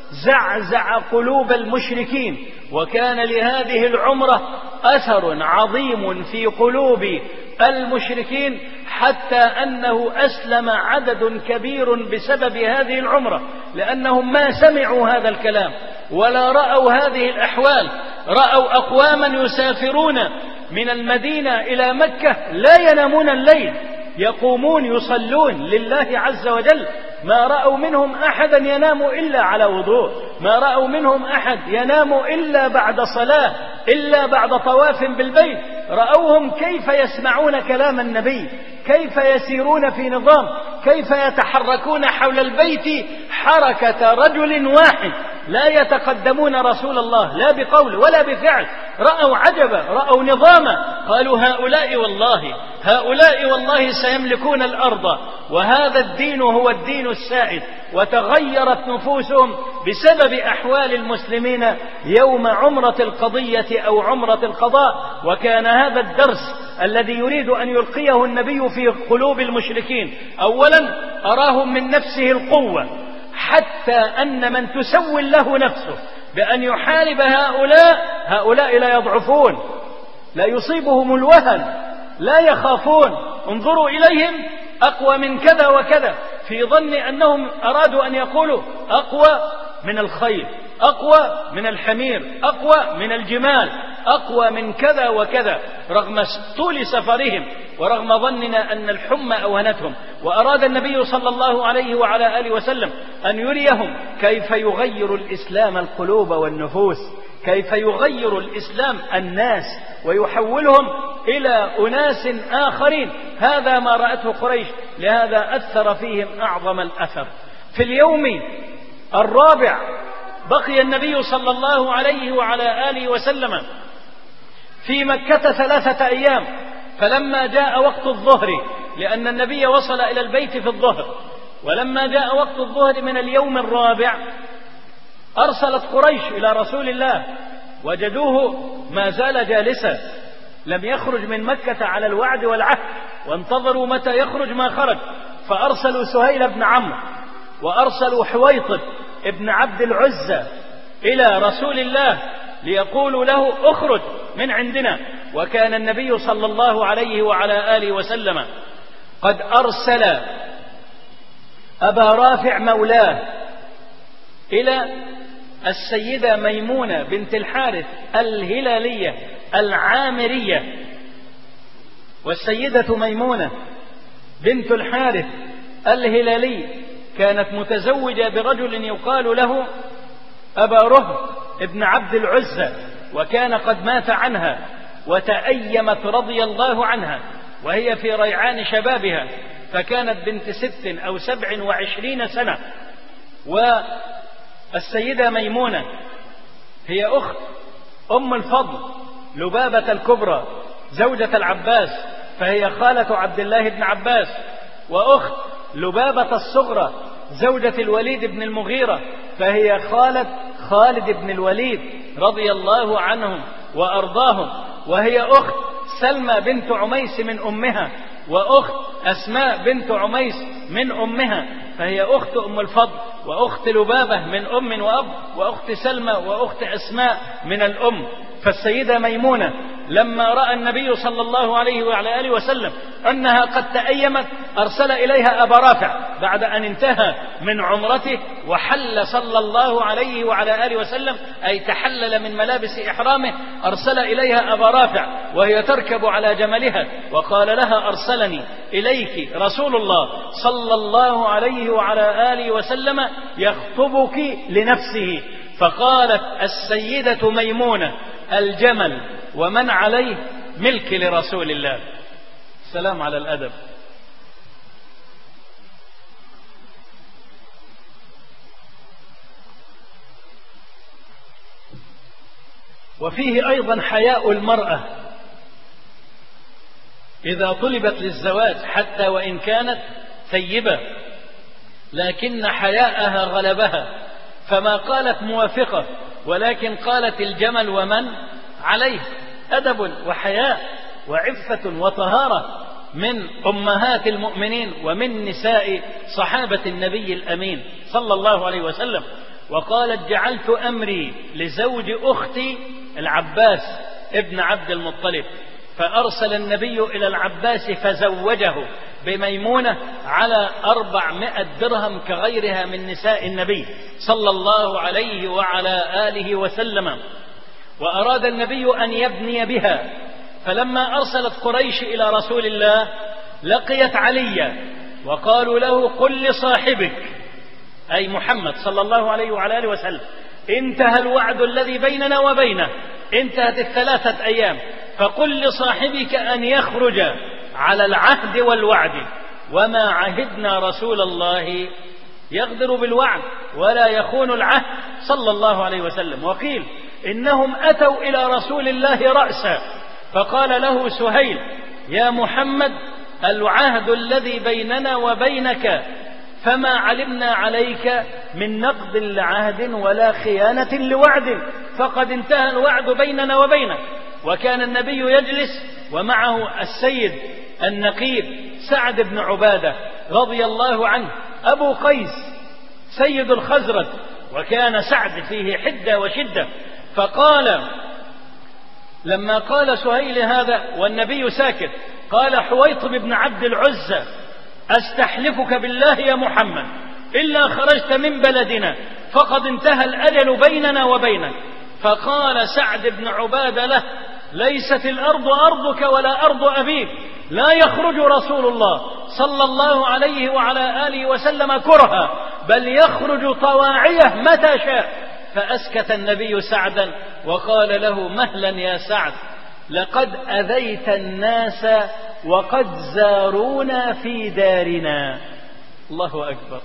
B: زعزع قلوب المشركين، وكان لهذه العمرة أثر عظيم في قلوب المشركين، حتى أنه أسلم عدد كبير بسبب هذه العمرة، لأنهم ما سمعوا هذا الكلام ولا رأوا هذه الأحوال. رأوا أقواما يسافرون من المدينة إلى مكة لا ينامون الليل، يقومون يصلون لله عز وجل، ما رأوا منهم أحدا ينام إلا على وضوء، ما رأوا منهم أحد ينام إلا بعد صلاة، إلا بعد طواف بالبيت. رأوهم كيف يسمعون كلام النبي، كيف يسيرون في نظام، كيف يتحركون حول البيت حركة رجل واحد، لا يتقدمون رسول الله لا بقول ولا بفعل. رأوا عجبا، رأوا نظاما، قالوا هؤلاء والله هؤلاء والله سيملكون الأرض، وهذا الدين هو الدين السائد. وتغيرت نفوسهم بسبب أحوال المسلمين يوم عمرة القضية أو عمرة القضاء. وكان هذا الدرس الذي يريد أن يلقيه النبي في قلوب المشركين. أولا أراهم من نفسه القوة، حتى أن من تسول له نفسه بأن يحارب هؤلاء هؤلاء لا يضعفون، لا يصيبهم الوهن، لا يخافون. انظروا إليهم أقوى من كذا وكذا، في ظن أنهم أرادوا أن يقولوا أقوى من الخيل، أقوى من الحمير، أقوى من الجمال، أقوى من كذا وكذا، رغم طول سفرهم ورغم ظننا أن الحمى أوهنتهم. وأراد النبي صلى الله عليه وعلى آله وسلم أن يريهم كيف يغير الإسلام القلوب والنفوس، كيف يغير الإسلام الناس ويحولهم إلى أناس آخرين. هذا ما رأته قريش، لهذا أثر فيهم أعظم الأثر. في اليوم الرابع بقي النبي صلى الله عليه وعلى آله وسلم في مكة ثلاثة أيام، فلما جاء وقت الظهر، لأن النبي وصل إلى البيت في الظهر، ولما جاء وقت الظهر من اليوم الرابع أرسلت قريش إلى رسول الله، وجدوه ما زال جالسا، لم يخرج من مكة على الوعد والعهد، وانتظروا متى يخرج ما خرج. فأرسلوا سهيل بن عمرو، وأرسلوا حويطب ابن عبد العزة إلى رسول الله ليقولوا له اخرج من عندنا. وكان النبي صلى الله عليه وعلى آله وسلم قد أرسل أبا رافع مولاه إلى السيدة ميمونة بنت الحارث الهلالية العامرية. والسيدة ميمونة بنت الحارث الهلالي كانت متزوجة برجل يقال له أبا رهب ابن عبد العزة، وكان قد مات عنها وتأيمت رضي الله عنها وهي في ريعان شبابها، فكانت بنت ست أو سبع وعشرين سنة. والسيدة ميمونة هي أخت أم الفضل لبابة الكبرى زوجة العباس، فهي خالة عبد الله بن عباس، وأخت لبابة الصغرى زوجة الوليد بن المغيرة، فهي خالة خالد بن الوليد رضي الله عنهم وأرضاهم، وهي أخت سلمى بنت عميس من أمها، وأخت أسماء بنت عميس من أمها، فهي أخت أم الفضل، وأخت لبابة من أم وأب، وأخت سلمى وأخت أسماء من الأم. فالسيدة ميمونة لما رأى النبي صلى الله عليه وعلى آله وسلم أنها قد تأيمت أرسل إليها أبا رافع بعد أن انتهى من عمرته وحل صلى الله عليه وعلى آله وسلم، أي تحلل من ملابس إحرامه، أرسل إليها أبا رافع وهي تركب على جملها، وقال لها أرسلني إليك رسول الله صلى الله عليه وعلى آله وسلم يخطبك لنفسه، فقالت السيدة ميمونة الجمل ومن عليه ملك لرسول الله. السلام على الأدب. وفيه أيضا حياء المرأة إذا طلبت للزواج حتى وإن كانت ثيبة، لكن حياءها غلبها فما قالت موافقة، ولكن قالت الجمل ومن عليه. أدب وحياء وعفة وطهارة من أمهات المؤمنين ومن نساء صحابة النبي الأمين صلى الله عليه وسلم. وقالت جعلت أمري لزوج أختي العباس ابن عبد المطلب، فأرسل النبي إلى العباس فزوجه بميمونة على أربعمائة درهم كغيرها من نساء النبي صلى الله عليه وعلى آله وسلم. وأراد النبي أن يبني بها، فلما أرسلت قريش إلى رسول الله لقيت عليا وقالوا له قل لصاحبك أي محمد صلى الله عليه وعلى آله وسلم انتهى الوعد الذي بيننا وبينه، انتهت الثلاثة أيام، فقل لصاحبك أن يخرج على العهد والوعد، وما عهدنا رسول الله يغدر بالوعد ولا يخون العهد صلى الله عليه وسلم. وقيل إنهم أتوا إلى رسول الله رأسا فقال له سهيل يا محمد العهد الذي بيننا وبينك فما علمنا عليك من نقض لعهد ولا خيانة لوعد، فقد انتهى الوعد بيننا وبينك. وكان النبي يجلس ومعه السيد النقيب سعد بن عبادة رضي الله عنه أبو قيس سيد الخزرج، وكان سعد فيه حدة وشدة. فقال لما قال سهيل هذا والنبي ساكت قال حويطب بن عبد العزى أستحلفك بالله يا محمد إلا خرجت من بلدنا فقد انتهى الأجل بيننا وبينك. فقال سعد بن عبادة له ليست الأرض أرضك ولا أرض أبيك، لا يخرج رسول الله صلى الله عليه وعلى آله وسلم كرها بل يخرج طواعية متى شاء. فأسكت النبي سعدا وقال له مهلا يا سعد لقد أذيت الناس وقد زارونا في دارنا. الله أكبر.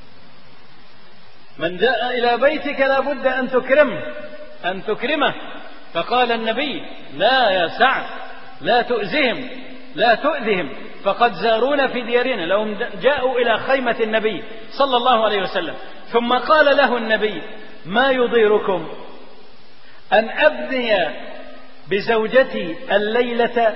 B: من جاء إلى بيتك لا بد أن تكرمه أن تكرمه. فقال النبي لا يا سعد لا تؤذهم لا تؤذهم فقد زارونا في ديارنا، لو جاءوا إلى خيمة النبي صلى الله عليه وسلم. ثم قال له النبي ما يضيركم أن أبني بزوجتي الليلة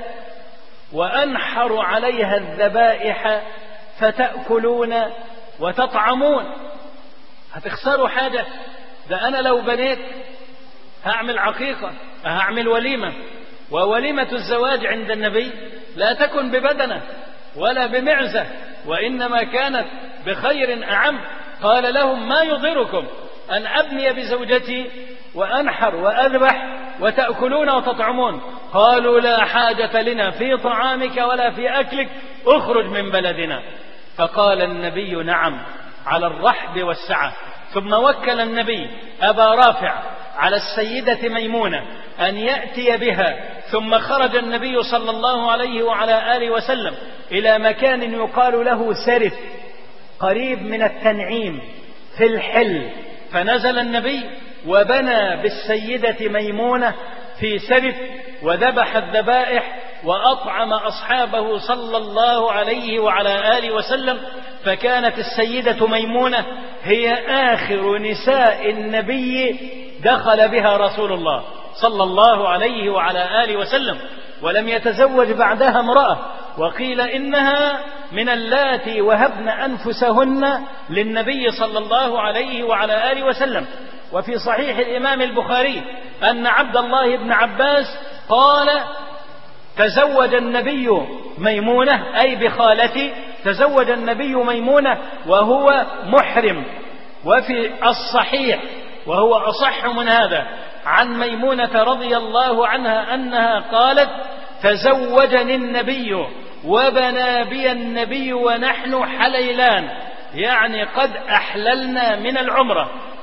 B: وأنحر عليها الذبائح فتأكلون وتطعمون؟ هتخسروا حاجة؟ ده أنا لو بنيت هعمل عقيقة هعمل وليمة، ووليمة الزواج عند النبي لا تكن ببدنة ولا بمعزة وإنما كانت بخير أعم. قال لهم ما يضركم أن أبني بزوجتي وأنحر وأذبح وتأكلون وتطعمون؟ قالوا لا حاجة لنا في طعامك ولا في أكلك اخرج من بلدنا. فقال النبي نعم على الرحب والسعة. ثم وكل النبي أبا رافع على السيدة ميمونة أن يأتي بها. ثم خرج النبي صلى الله عليه وعلى آله وسلم إلى مكان يقال له سرف قريب من التنعيم في الحل، فنزل النبي وبنى بالسيدة ميمونة في سرف وذبح الذبائح وأطعم أصحابه صلى الله عليه وعلى آله وسلم. فكانت السيدة ميمونة هي آخر نساء النبي دخل بها رسول الله صلى الله عليه وعلى آله وسلم، ولم يتزوج بعدها امرأة. وقيل إنها من اللاتي وهبن أنفسهن للنبي صلى الله عليه وعلى آله وسلم. وفي صحيح الإمام البخاري أن عبد الله بن عباس قال تزوج النبي ميمونة أي بخالتي تزوج النبي ميمونة وهو محرم. وفي الصحيح وهو أصح من هذا عن ميمونة رضي الله عنها أنها قالت تزوجني النبي وبنى بي النبي ونحن حليلان، يعني قد أحللنا من العمرة.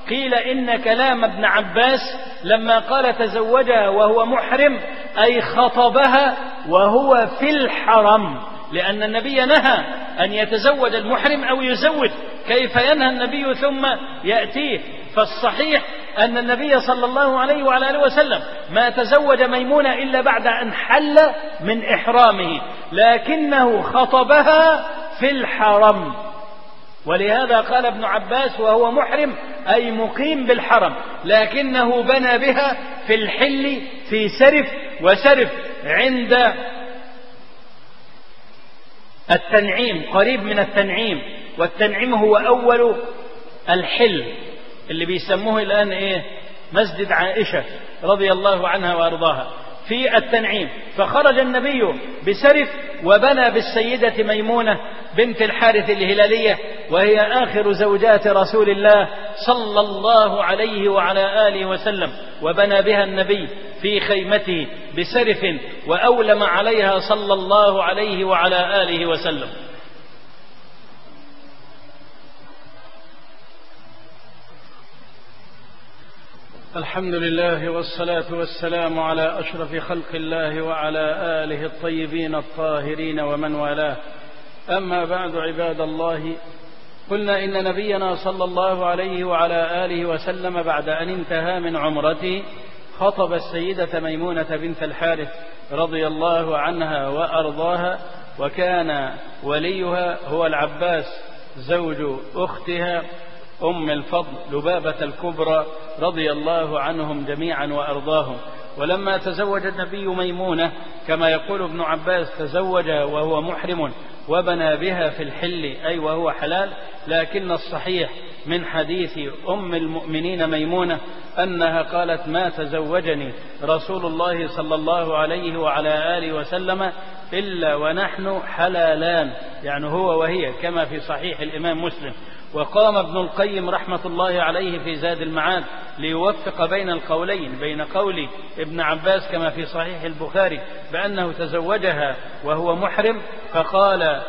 B: قيل إن كلام ابن عباس لما قال تزوجها وهو محرم أي خطبها وهو في الحرم، لأن النبي نهى أن يتزوج المحرم أو يزوج، كيف ينهى النبي ثم يأتيه؟ فالصحيح أن النبي صلى الله عليه وعلى آله وسلم ما تزوج ميمونة إلا بعد أن حل من إحرامه، لكنه خطبها في الحرم. ولهذا قال ابن عباس وهو محرم أي مقيم بالحرم، لكنه بنى بها في الحل في سرف، وسرف عند التنعيم قريب من التنعيم، والتنعيم هو أول الحل اللي بيسموه الآن إيه؟ مسجد عائشة رضي الله عنها وأرضاها في التنعيم. فخرج النبي بسرف وبنى بالسيدة ميمونة بنت الحارث الهلالية، وهي آخر زوجات رسول الله صلى الله عليه وعلى آله وسلم، وبنى بها النبي في خيمته بسرف وأولم عليها صلى الله عليه وعلى آله وسلم. الحمد لله والصلاة والسلام على أشرف خلق الله وعلى آله الطيبين الطاهرين ومن والاه. أما بعد، عباد الله، قلنا إن نبينا صلى الله عليه وعلى آله وسلم بعد أن انتهى من عمرته خطب السيدة ميمونة بنت الحارث رضي الله عنها وأرضاها، وكان وليها هو العباس زوج أختها أم الفضل لبابة الكبرى رضي الله عنهم جميعا وأرضاهم. ولما تزوج النبي ميمونة كما يقول ابن عباس تزوج وهو محرم وبنى بها في الحل أي وهو حلال، لكن الصحيح من حديث أم المؤمنين ميمونة أنها قالت ما تزوجني رسول الله صلى الله عليه وعلى آله وسلم إلا ونحن حلالان، يعني هو وهي، كما في صحيح الإمام مسلم. وقام ابن القيم رحمة الله عليه في زاد المعاد ليوفق بين القولين، بين قول ابن عباس كما في صحيح البخاري بأنه تزوجها وهو محرم، فقال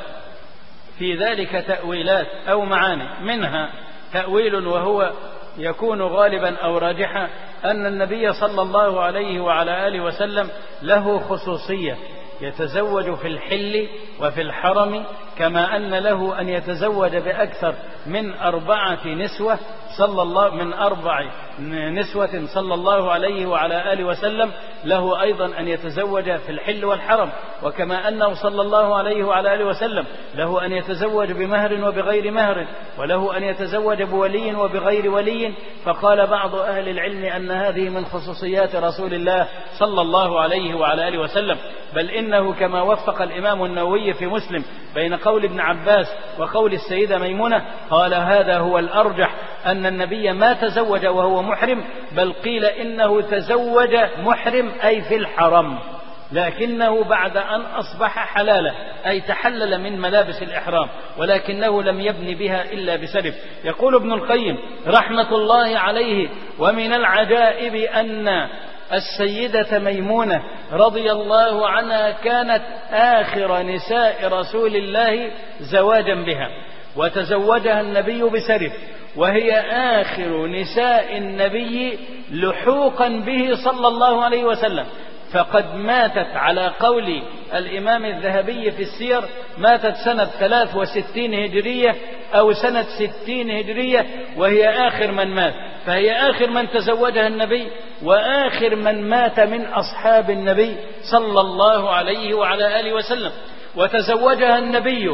B: في ذلك تأويلات أو معاني، منها تأويل وهو يكون غالبا أو راجحا أن النبي صلى الله عليه وعلى آله وسلم له خصوصية يتزوج في الحل وفي الحرم، كما أن له أن يتزوج بأكثر من أربعة نسوة صلى الله من أربع نسوة صلى الله عليه وعلى آله وسلم، له أيضا أن يتزوج في الحل والحرم، وكما أنه صلى الله عليه وعلى آله وسلم له أن يتزوج بمهر وبغير مهر، وله أن يتزوج بولي وبغير ولي. فقال بعض أهل العلم أن هذه من خصوصيات رسول الله صلى الله عليه وعلى آله وسلم، بل إنه كما وفق الإمام النووي في مسلم بين قول ابن عباس وقول السيدة ميمونة قال هذا هو الأرجح أن النبي ما تزوج وهو محرم، بل قيل إنه تزوج محرم أي في الحرم، لكنه بعد أن أصبح حلالا أي تحلل من ملابس الإحرام، ولكنه لم يبني بها إلا بسرف. يقول ابن القيم رحمة الله عليه ومن العجائب أن السيدة ميمونة رضي الله عنها كانت آخر نساء رسول الله زواجا بها، وتزوجها النبي بسرف، وهي آخر نساء النبي لحوقا به صلى الله عليه وسلم، فقد ماتت على قول الإمام الذهبي في السير ماتت سنة ثلاث وستين هجرية أو سنة ستين هجرية، وهي آخر من مات، فهي آخر من تزوجها النبي وآخر من مات من أصحاب النبي صلى الله عليه وعلى آله وسلم. وتزوجها النبي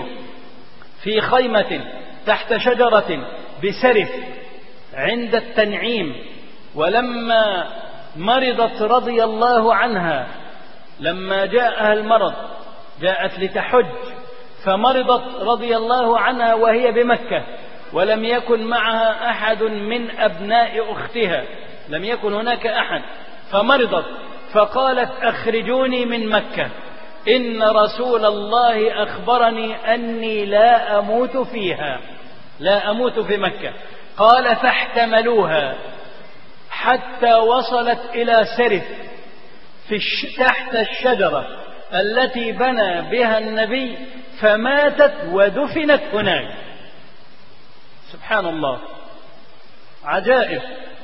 B: في خيمة تحت شجرة بسرف عند التنعيم. ولما مرضت رضي الله عنها، لما جاءها المرض جاءت لتحج فمرضت رضي الله عنها وهي بمكة، ولم يكن معها أحد من أبناء أختها، لم يكن هناك أحد، فمرضت فقالت أخرجوني من مكة، إن رسول الله أخبرني أني لا أموت فيها، لا أموت في مكة. قال فاحتملوها حتى وصلت إلى سرف في الش... تحت الشجرة التي بنى بها النبي، فماتت ودفنت هناك. سبحان الله. عجائب.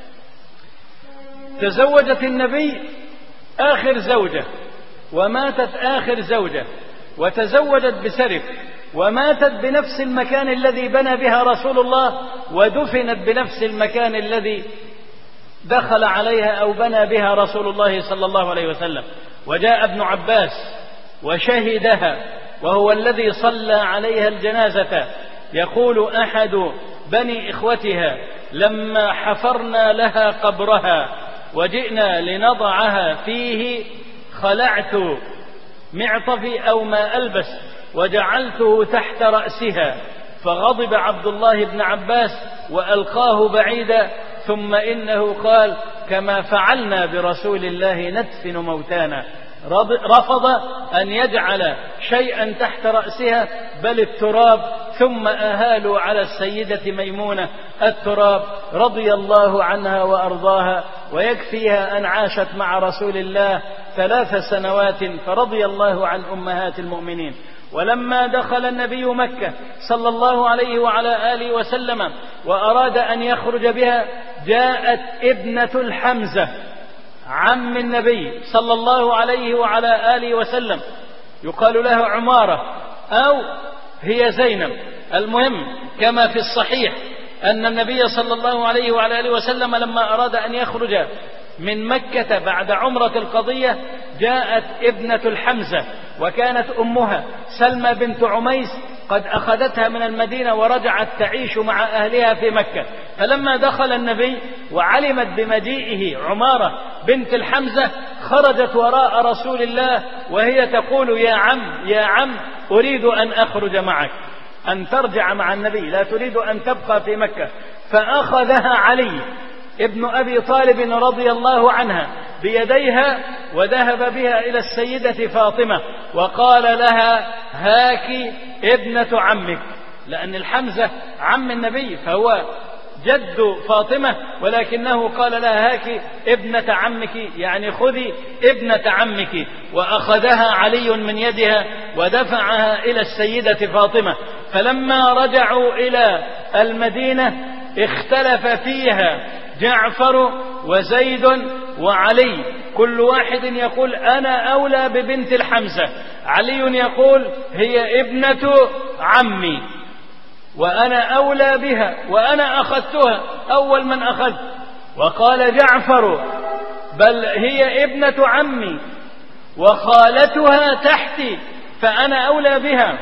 B: تزوجت النبي آخر زوجة وماتت آخر زوجة، وتزوجت بسرف وماتت بنفس المكان الذي بنى بها رسول الله، ودفنت بنفس المكان الذي دخل عليها أو بنى بها رسول الله صلى الله عليه وسلم. وجاء ابن عباس وشهدها، وهو الذي صلى عليها الجنازة. يقول أحد بني إخوتها: لما حفرنا لها قبرها وجئنا لنضعها فيه خلعت معطفي أو ما ألبس وجعلته تحت رأسها، فغضب عبد الله بن عباس وألقاه بعيدا، ثم إنه قال: كما فعلنا برسول الله ندفن موتانا. رفض أن يجعل شيئا تحت رأسها بل التراب، ثم أهالوا على السيدة ميمونة التراب رضي الله عنها وأرضاها، ويكفيها أن عاشت مع رسول الله ثلاث سنوات، فرضي الله عن أمهات المؤمنين. ولما دخل النبي مكة صلى الله عليه وعلى آله وسلم وأراد أن يخرج بها، جاءت ابنة الحمزة عم النبي صلى الله عليه وعلى آله وسلم، يقال لها عمارة أو هي زينب. المهم كما في الصحيح أن النبي صلى الله عليه وعلى آله وسلم لما أراد أن يخرج من مكة بعد عمرة القضية، جاءت ابنة الحمزة، وكانت أمها سلمى بنت عميس قد أخذتها من المدينة ورجعت تعيش مع أهلها في مكة. فلما دخل النبي وعلمت بمجيئه عمارة بنت الحمزة، خرجت وراء رسول الله وهي تقول: يا عم يا عم أريد أن أخرج معك، أن ترجع مع النبي، لا تريد أن تبقى في مكة. فأخذها علي ابن أبي طالب رضي الله عنها بيديها وذهب بها إلى السيدة فاطمة وقال لها: هاك ابنة عمك، لأن الحمزة عم النبي فهو جد فاطمة، ولكنه قال لها: هاك ابنة عمك، يعني خذي ابنة عمك. وأخذها علي من يدها ودفعها إلى السيدة فاطمة. فلما رجعوا إلى المدينة اختلف فيها جعفر وزيد وعلي، كل واحد يقول: أنا أولى ببنت الحمزة. علي يقول: هي ابنة عمي وأنا أولى بها وأنا أخذتها أول من أخذ. وقال جعفر: بل هي ابنة عمي وخالتها تحتي فأنا أولى بها.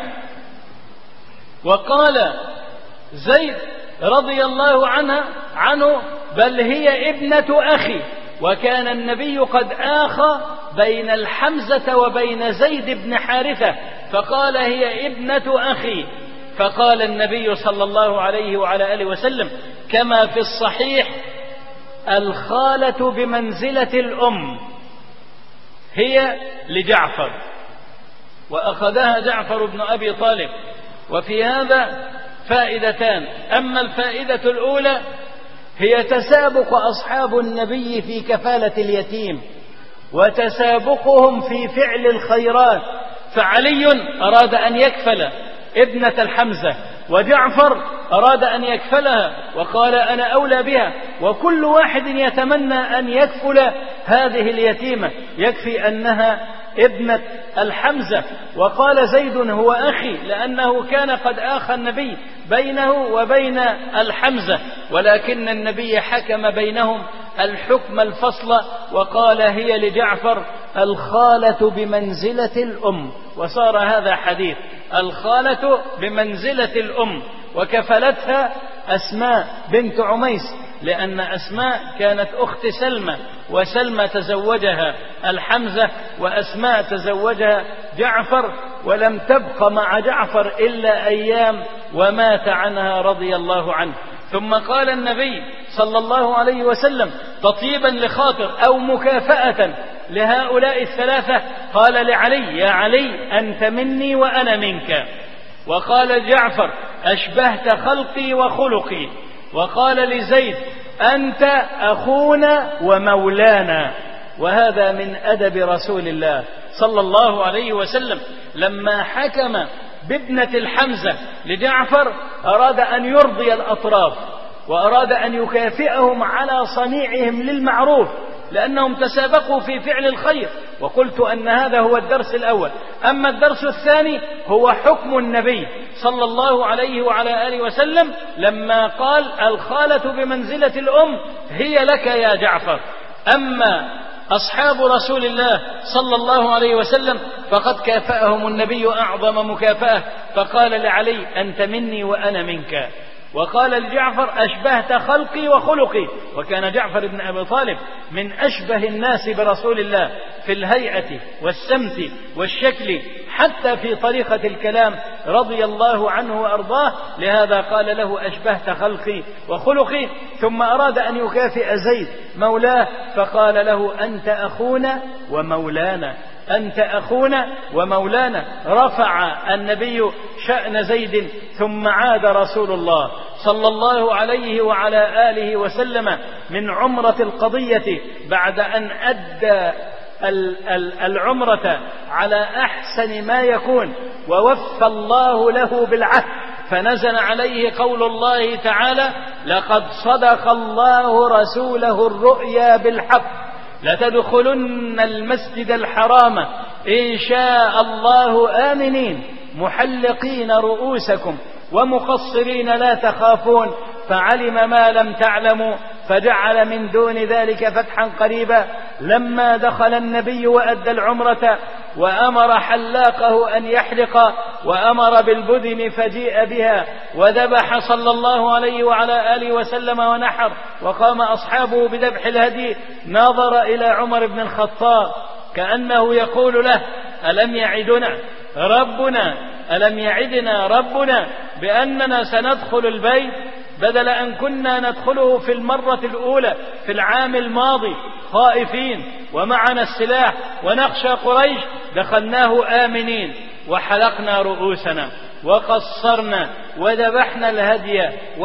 B: وقال زيد رضي الله عنه عنه: بل هي ابنة أخي. وكان النبي قد آخى بين الحمزة وبين زيد بن حارثة، فقال: هي ابنة أخي. فقال النبي صلى الله عليه وعلى آله وسلم كما في الصحيح: الخالة بمنزلة الأم، هي لجعفر. وأخذها جعفر بن أبي طالب. وفي هذا فائدتان: أما الفائدة الأولى هي تسابق أصحاب النبي في كفالة اليتيم وتسابقهم في فعل الخيرات، فعلي أراد أن يكفل ابنة الحمزة، وجعفر أراد أن يكفلها وقال: أنا أولى بها. وكل واحد يتمنى أن يكفل هذه اليتيمة، يكفي أنها ابنة الحمزة. وقال زيد: هو أخي، لأنه كان قد آخى النبي بينه وبين الحمزة، ولكن النبي حكم بينهم الحكم الفصل وقال: هي لجعفر، الخالة بمنزلة الأم. وصار هذا حديث: الخالة بمنزلة الأم. وكفلتها أسماء بنت عميس، لأن أسماء كانت أخت سلمى، وسلمى تزوجها الحمزة وأسماء تزوجها جعفر، ولم تبق مع جعفر إلا أيام ومات عنها رضي الله عنه. ثم قال النبي صلى الله عليه وسلم تطيبا لخاطر أو مكافأة لهؤلاء الثلاثة، قال لعلي: يا علي أنت مني وأنا منك. وقال جعفر: أشبهت خلقي وخلقي. وقال لزيد: أنت أخونا ومولانا. وهذا من أدب رسول الله صلى الله عليه وسلم. لما حكم بابنة الحمزة لجعفر أراد أن يرضي الأطراف، وأراد أن يكافئهم على صنيعهم للمعروف، لأنهم تسابقوا في فعل الخير. وقلت أن هذا هو الدرس الأول. أما الدرس الثاني هو حكم النبي صلى الله عليه وعلى آله وسلم لما قال الخالة بمنزلة الأم هي لك يا جعفر. أما أصحاب رسول الله صلى الله عليه وسلم فقد كافأهم النبي أعظم مكافأة، فقال لعلي أنت مني وأنا منك، وقال لجعفر أشبهت خلقي وخلقي. وكان جعفر بن أبي طالب من أشبه الناس برسول الله في الهيئة والسمت والشكل، حتى في طريقة الكلام رضي الله عنه وأرضاه. لهذا قال له أشبهت خلقي وخلقي. ثم أراد أن يكافئ زيد مولاه فقال له أنت أخونا ومولانا، أنت أخونا ومولانا. رفع النبي شأن زيد. ثم عاد رسول الله صلى الله عليه وعلى آله وسلم من عمرة القضية بعد أن أدى العمرة على أحسن ما يكون ووفى الله له بالعهد، فنزل عليه قول الله تعالى لقد صدق الله رسوله الرؤيا بالحق لتدخلن المسجد الحرام إن شاء الله آمنين محلقين رؤوسكم ومقصرين لا تخافون فعلم ما لم تعلموا فجعل من دون ذلك فتحا قريبا. لما دخل النبي وأدى العمرة وأمر حلاقه أن يحلق وأمر بالبدن فجيء بها وذبح صلى الله عليه وعلى آله وسلم ونحر، وقام أصحابه بذبح الهدي. نظر إلى عمر بن الخطاب كأنه يقول له ألم يعدنا ربنا ألم يعدنا ربنا بأننا سندخل البيت بدل أن كنا ندخله في المرة الأولى في العام الماضي خائفين ومعنا السلاح ونخشى قريش، دخلناه آمنين وحلقنا رؤوسنا وقصرنا وذبحنا الهدي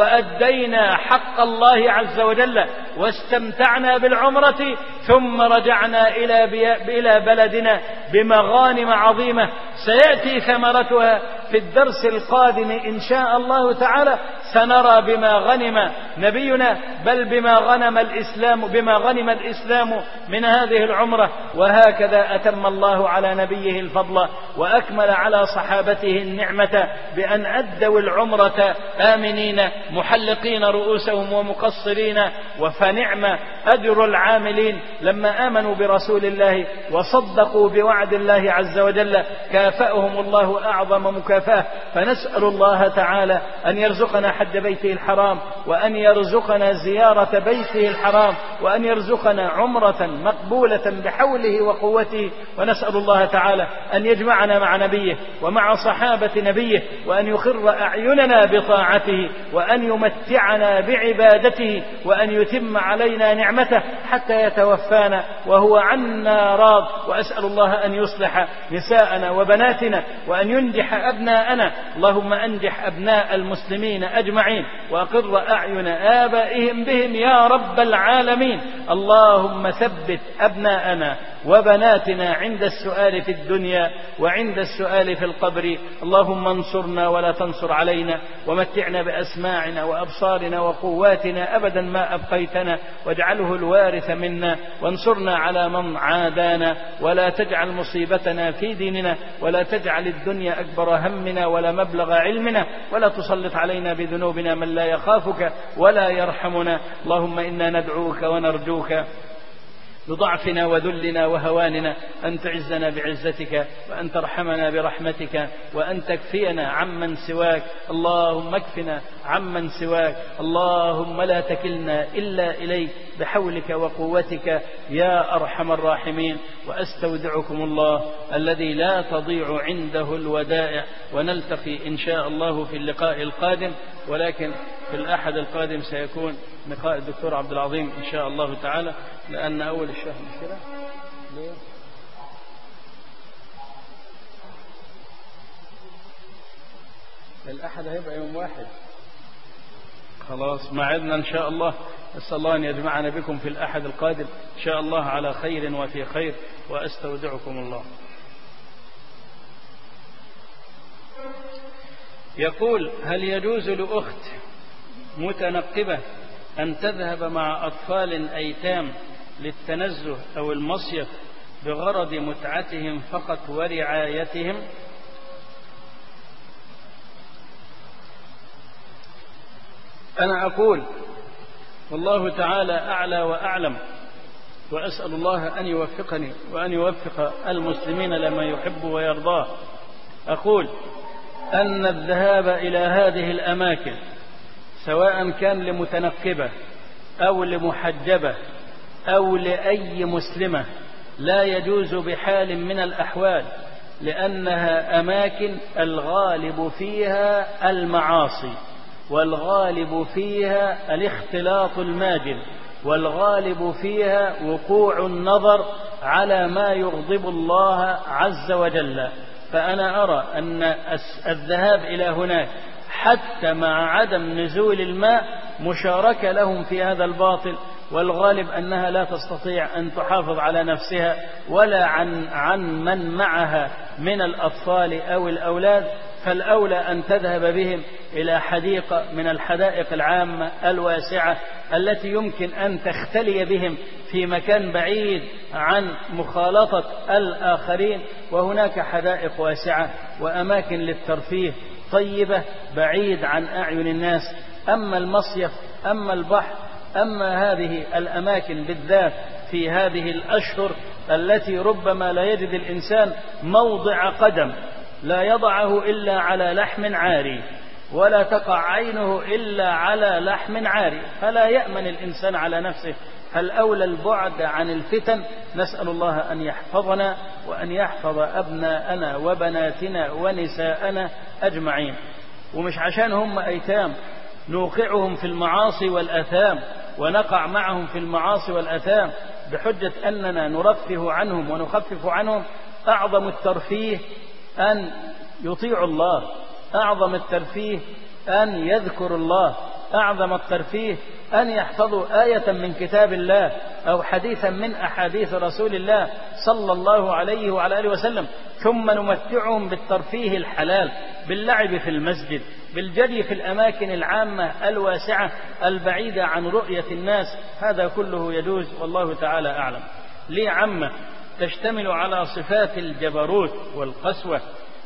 B: وأدينا حق الله عز وجل واستمتعنا بالعمرة ثم رجعنا إلى, إلى بلدنا بمغانم عظيمة سيأتي ثمرتها في الدرس القادم إن شاء الله تعالى. سنرى بما غنم نبينا بل بما غنم الإسلام بما غنم الإسلام من هذه العمرة. وهكذا أتم الله على نبيه الفضل وأكمل على صحابته النعمة بأن أدوا العمرة آمنين محلقين رؤوسهم ومقصرين. وفنعم أجر العاملين لما آمنوا برسول الله وصدقوا بوعد الله عز وجل كافأهم الله أعظم مكافأة. فنسأل الله تعالى أن يرزقنا حج بيته الحرام وأن يرزقنا زيارة بيته الحرام وأن يرزقنا عمرة مقبولة بحوله وقوته. ونسأل الله تعالى أن يجمعنا مع نبيه ومع صحابة نبيه وأن يخر أعيننا بطاعته وأن يمتعنا بعبادته وأن يتم علينا نعمته حتى يتوفانا وهو عنا راض. وأسأل الله أن يصلح نساءنا وبناتنا وأن ينجح أبناءنا. اللهم أنجح أبناء المسلمين أجمعين وأقر أعين آبائهم بهم يا رب العالمين. اللهم ثبت أبناءنا وبناتنا عند السؤال في الدنيا وعند السؤال في القبر. اللهم انصرنا ولا تنصر علينا ومتعنا بأسماعنا وأبصارنا وقواتنا أبدا ما أبقيتنا واجعله الوارث منا وانصرنا على من عادانا ولا تجعل مصيبتنا في ديننا ولا تجعل الدنيا أكبر همنا ولا مبلغ علمنا ولا تسلط علينا بذنوبنا من لا يخافك ولا يرحمنا. اللهم إنا ندعوك ونرجوك بضعفنا وذلنا وهواننا أن تعزنا بعزتك وأن ترحمنا برحمتك وأن تكفينا عمن سواك. اللهم اكفنا عمن سواك. اللهم لا تكلنا إلا إليك بحولك وقوتك يا أرحم الراحمين. وأستودعكم الله الذي لا تضيع عنده الودائع. ونلتقي إن شاء الله في اللقاء القادم، ولكن في الأحد القادم سيكون لقاء الدكتور عبد العظيم إن شاء الله تعالى، لأن أول الشهر مش كده؟ ليه؟ الأحد هيبقى يوم واحد. خلاص موعدنا إن شاء الله. أسأل الله أن يجمعنا بكم في الأحد القادم إن شاء الله على خير وفي خير. وأستودعكم الله. يقول: هل يجوز لأخت متنقبة أن تذهب مع أطفال أيتام للتنزه أو المصيف بغرض متعتهم فقط ورعايتهم؟ أنا أقول والله تعالى أعلى وأعلم، وأسأل الله أن يوفقني وأن يوفق المسلمين لما يحب ويرضاه. أقول أن الذهاب إلى هذه الأماكن سواء كان لمتنقبة أو لمحجبة أو لأي مسلمة لا يجوز بحال من الأحوال، لأنها أماكن الغالب فيها المعاصي، والغالب فيها الاختلاط الماجن، والغالب فيها وقوع النظر على ما يغضب الله عز وجل. فأنا أرى أن الذهاب إلى هناك حتى مع عدم نزول الماء مشاركة لهم في هذا الباطل، والغالب أنها لا تستطيع أن تحافظ على نفسها ولا عن, عن من معها من الأطفال أو الأولاد، فالأولى أن تذهب بهم إلى حديقة من الحدائق العامة الواسعة التي يمكن أن تختلي بهم في مكان بعيد عن مخالطة الآخرين، وهناك حدائق واسعة وأماكن للترفيه طيبة بعيد عن أعين الناس. أما المصيف، أما البحر، أما هذه الأماكن بالذات في هذه الأشهر التي ربما لا يجد الإنسان موضع قدم لا يضعه إلا على لحم عاري، ولا تقع عينه إلا على لحم عاري، فلا يأمن الإنسان على نفسه، فالأولى البعد عن الفتن. نسأل الله أن يحفظنا وأن يحفظ أبناءنا وبناتنا ونساءنا أجمعين. ومش عشان هم أيتام نوقعهم في المعاصي والأثام ونقع معهم في المعاصي والأثام بحجة أننا نرفه عنهم ونخفف عنهم. أعظم الترفيه أن يطيعوا الله، أعظم الترفيه أن يذكروا الله، أعظم الترفيه أن يحفظوا آية من كتاب الله أو حديثا من أحاديث رسول الله صلى الله عليه وعلى آله وسلم، ثم نمتعهم بالترفيه الحلال، باللعب في المسجد، بالجري في الأماكن العامة الواسعة البعيدة عن رؤية الناس. هذا كله يجوز والله تعالى أعلم. لي عامة تشتمل على صفات الجبروت والقسوة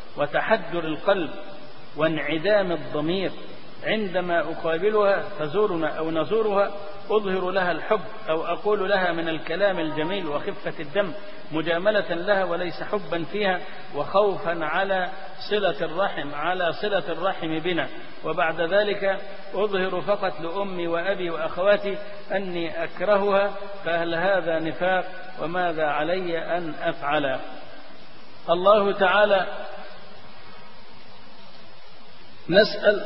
B: وتحجر القلب وانعدام الضمير. عندما أقابلها تزورنا أو نزورها أظهر لها الحب أو أقول لها من الكلام الجميل وخفة الدم مجاملة لها وليس حبا فيها وخوفا على صلة الرحم على صلة الرحم بنا. وبعد ذلك أظهر فقط لأمي وأبي وأخواتي أني أكرهها، فهل هذا نفاق؟ وماذا علي أن أفعل؟ الله تعالى نسأل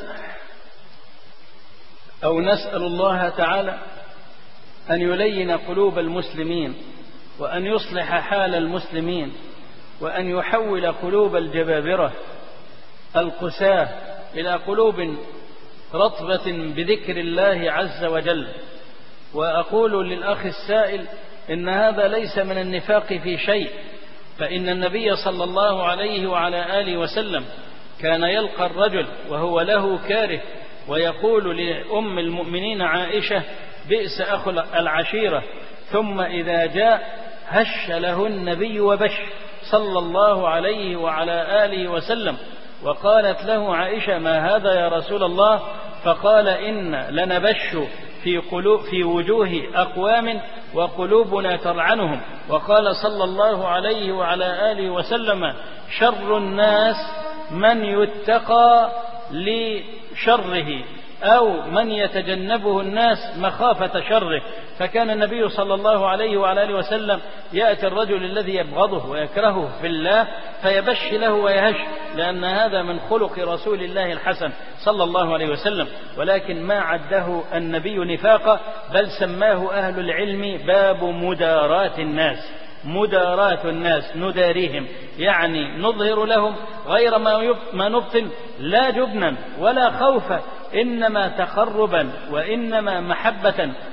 B: أو نسأل الله تعالى أن يلين قلوب المسلمين، وأن يصلح حال المسلمين، وأن يحول قلوب الجبابرة القساة إلى قلوب رطبة بذكر الله عز وجل. وأقول للأخ السائل إن هذا ليس من النفاق في شيء، فإن النبي صلى الله عليه وعلى آله وسلم كان يلقى الرجل وهو له كاره ويقول لأم المؤمنين عائشة: بئس أخو العشيرة. ثم إذا جاء هش له النبي وبش صلى الله عليه وعلى آله وسلم، وقالت له عائشة: ما هذا يا رسول الله؟ فقال: إن لنبش في, قلوب في وجوه أقوام وقلوبنا تلعنهم. وقال صلى الله عليه وعلى آله وسلم: شر الناس من يتقى لشره أو من يتجنبه الناس مخافة شره. فكان النبي صلى الله عليه وعلى آله وسلم يأتي الرجل الذي يبغضه ويكرهه في الله فيبش له ويهش، لأن هذا من خلق رسول الله الحسن صلى الله عليه وسلم، ولكن ما عده النبي نفاقا، بل سماه أهل العلم باب مدارات الناس. مدارات الناس نداريهم، يعني نظهر لهم غير ما نبطن، لا جبنا ولا خوفا، إنما تقربا وإنما محبة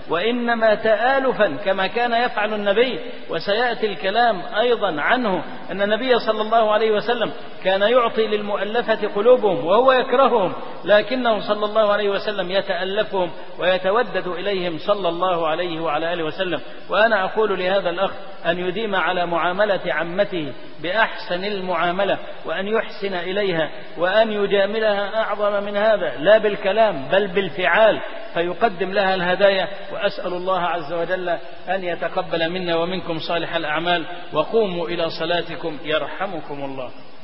B: وإنما تآلفا كما كان يفعل النبي. وسيأتي الكلام أيضا عنه أن النبي صلى الله عليه وسلم كان يعطي للمؤلفة قلوبهم وهو يكرههم، لكنه صلى الله عليه وسلم يتألفهم ويتودد إليهم صلى الله عليه وعلى آله وسلم. وأنا أقول لهذا الأخ أن يديم على معاملة عمته بأحسن المعاملة، وأن يحسن إليها، وأن يجاملها أعظم من هذا، لا بالكلام بل بالفعال، فيقدم لها الهدايا. وأسأل الله عز وجل أن يتقبل منا ومنكم صالح الأعمال. وقوموا إلى صلاتكم يرحمكم الله.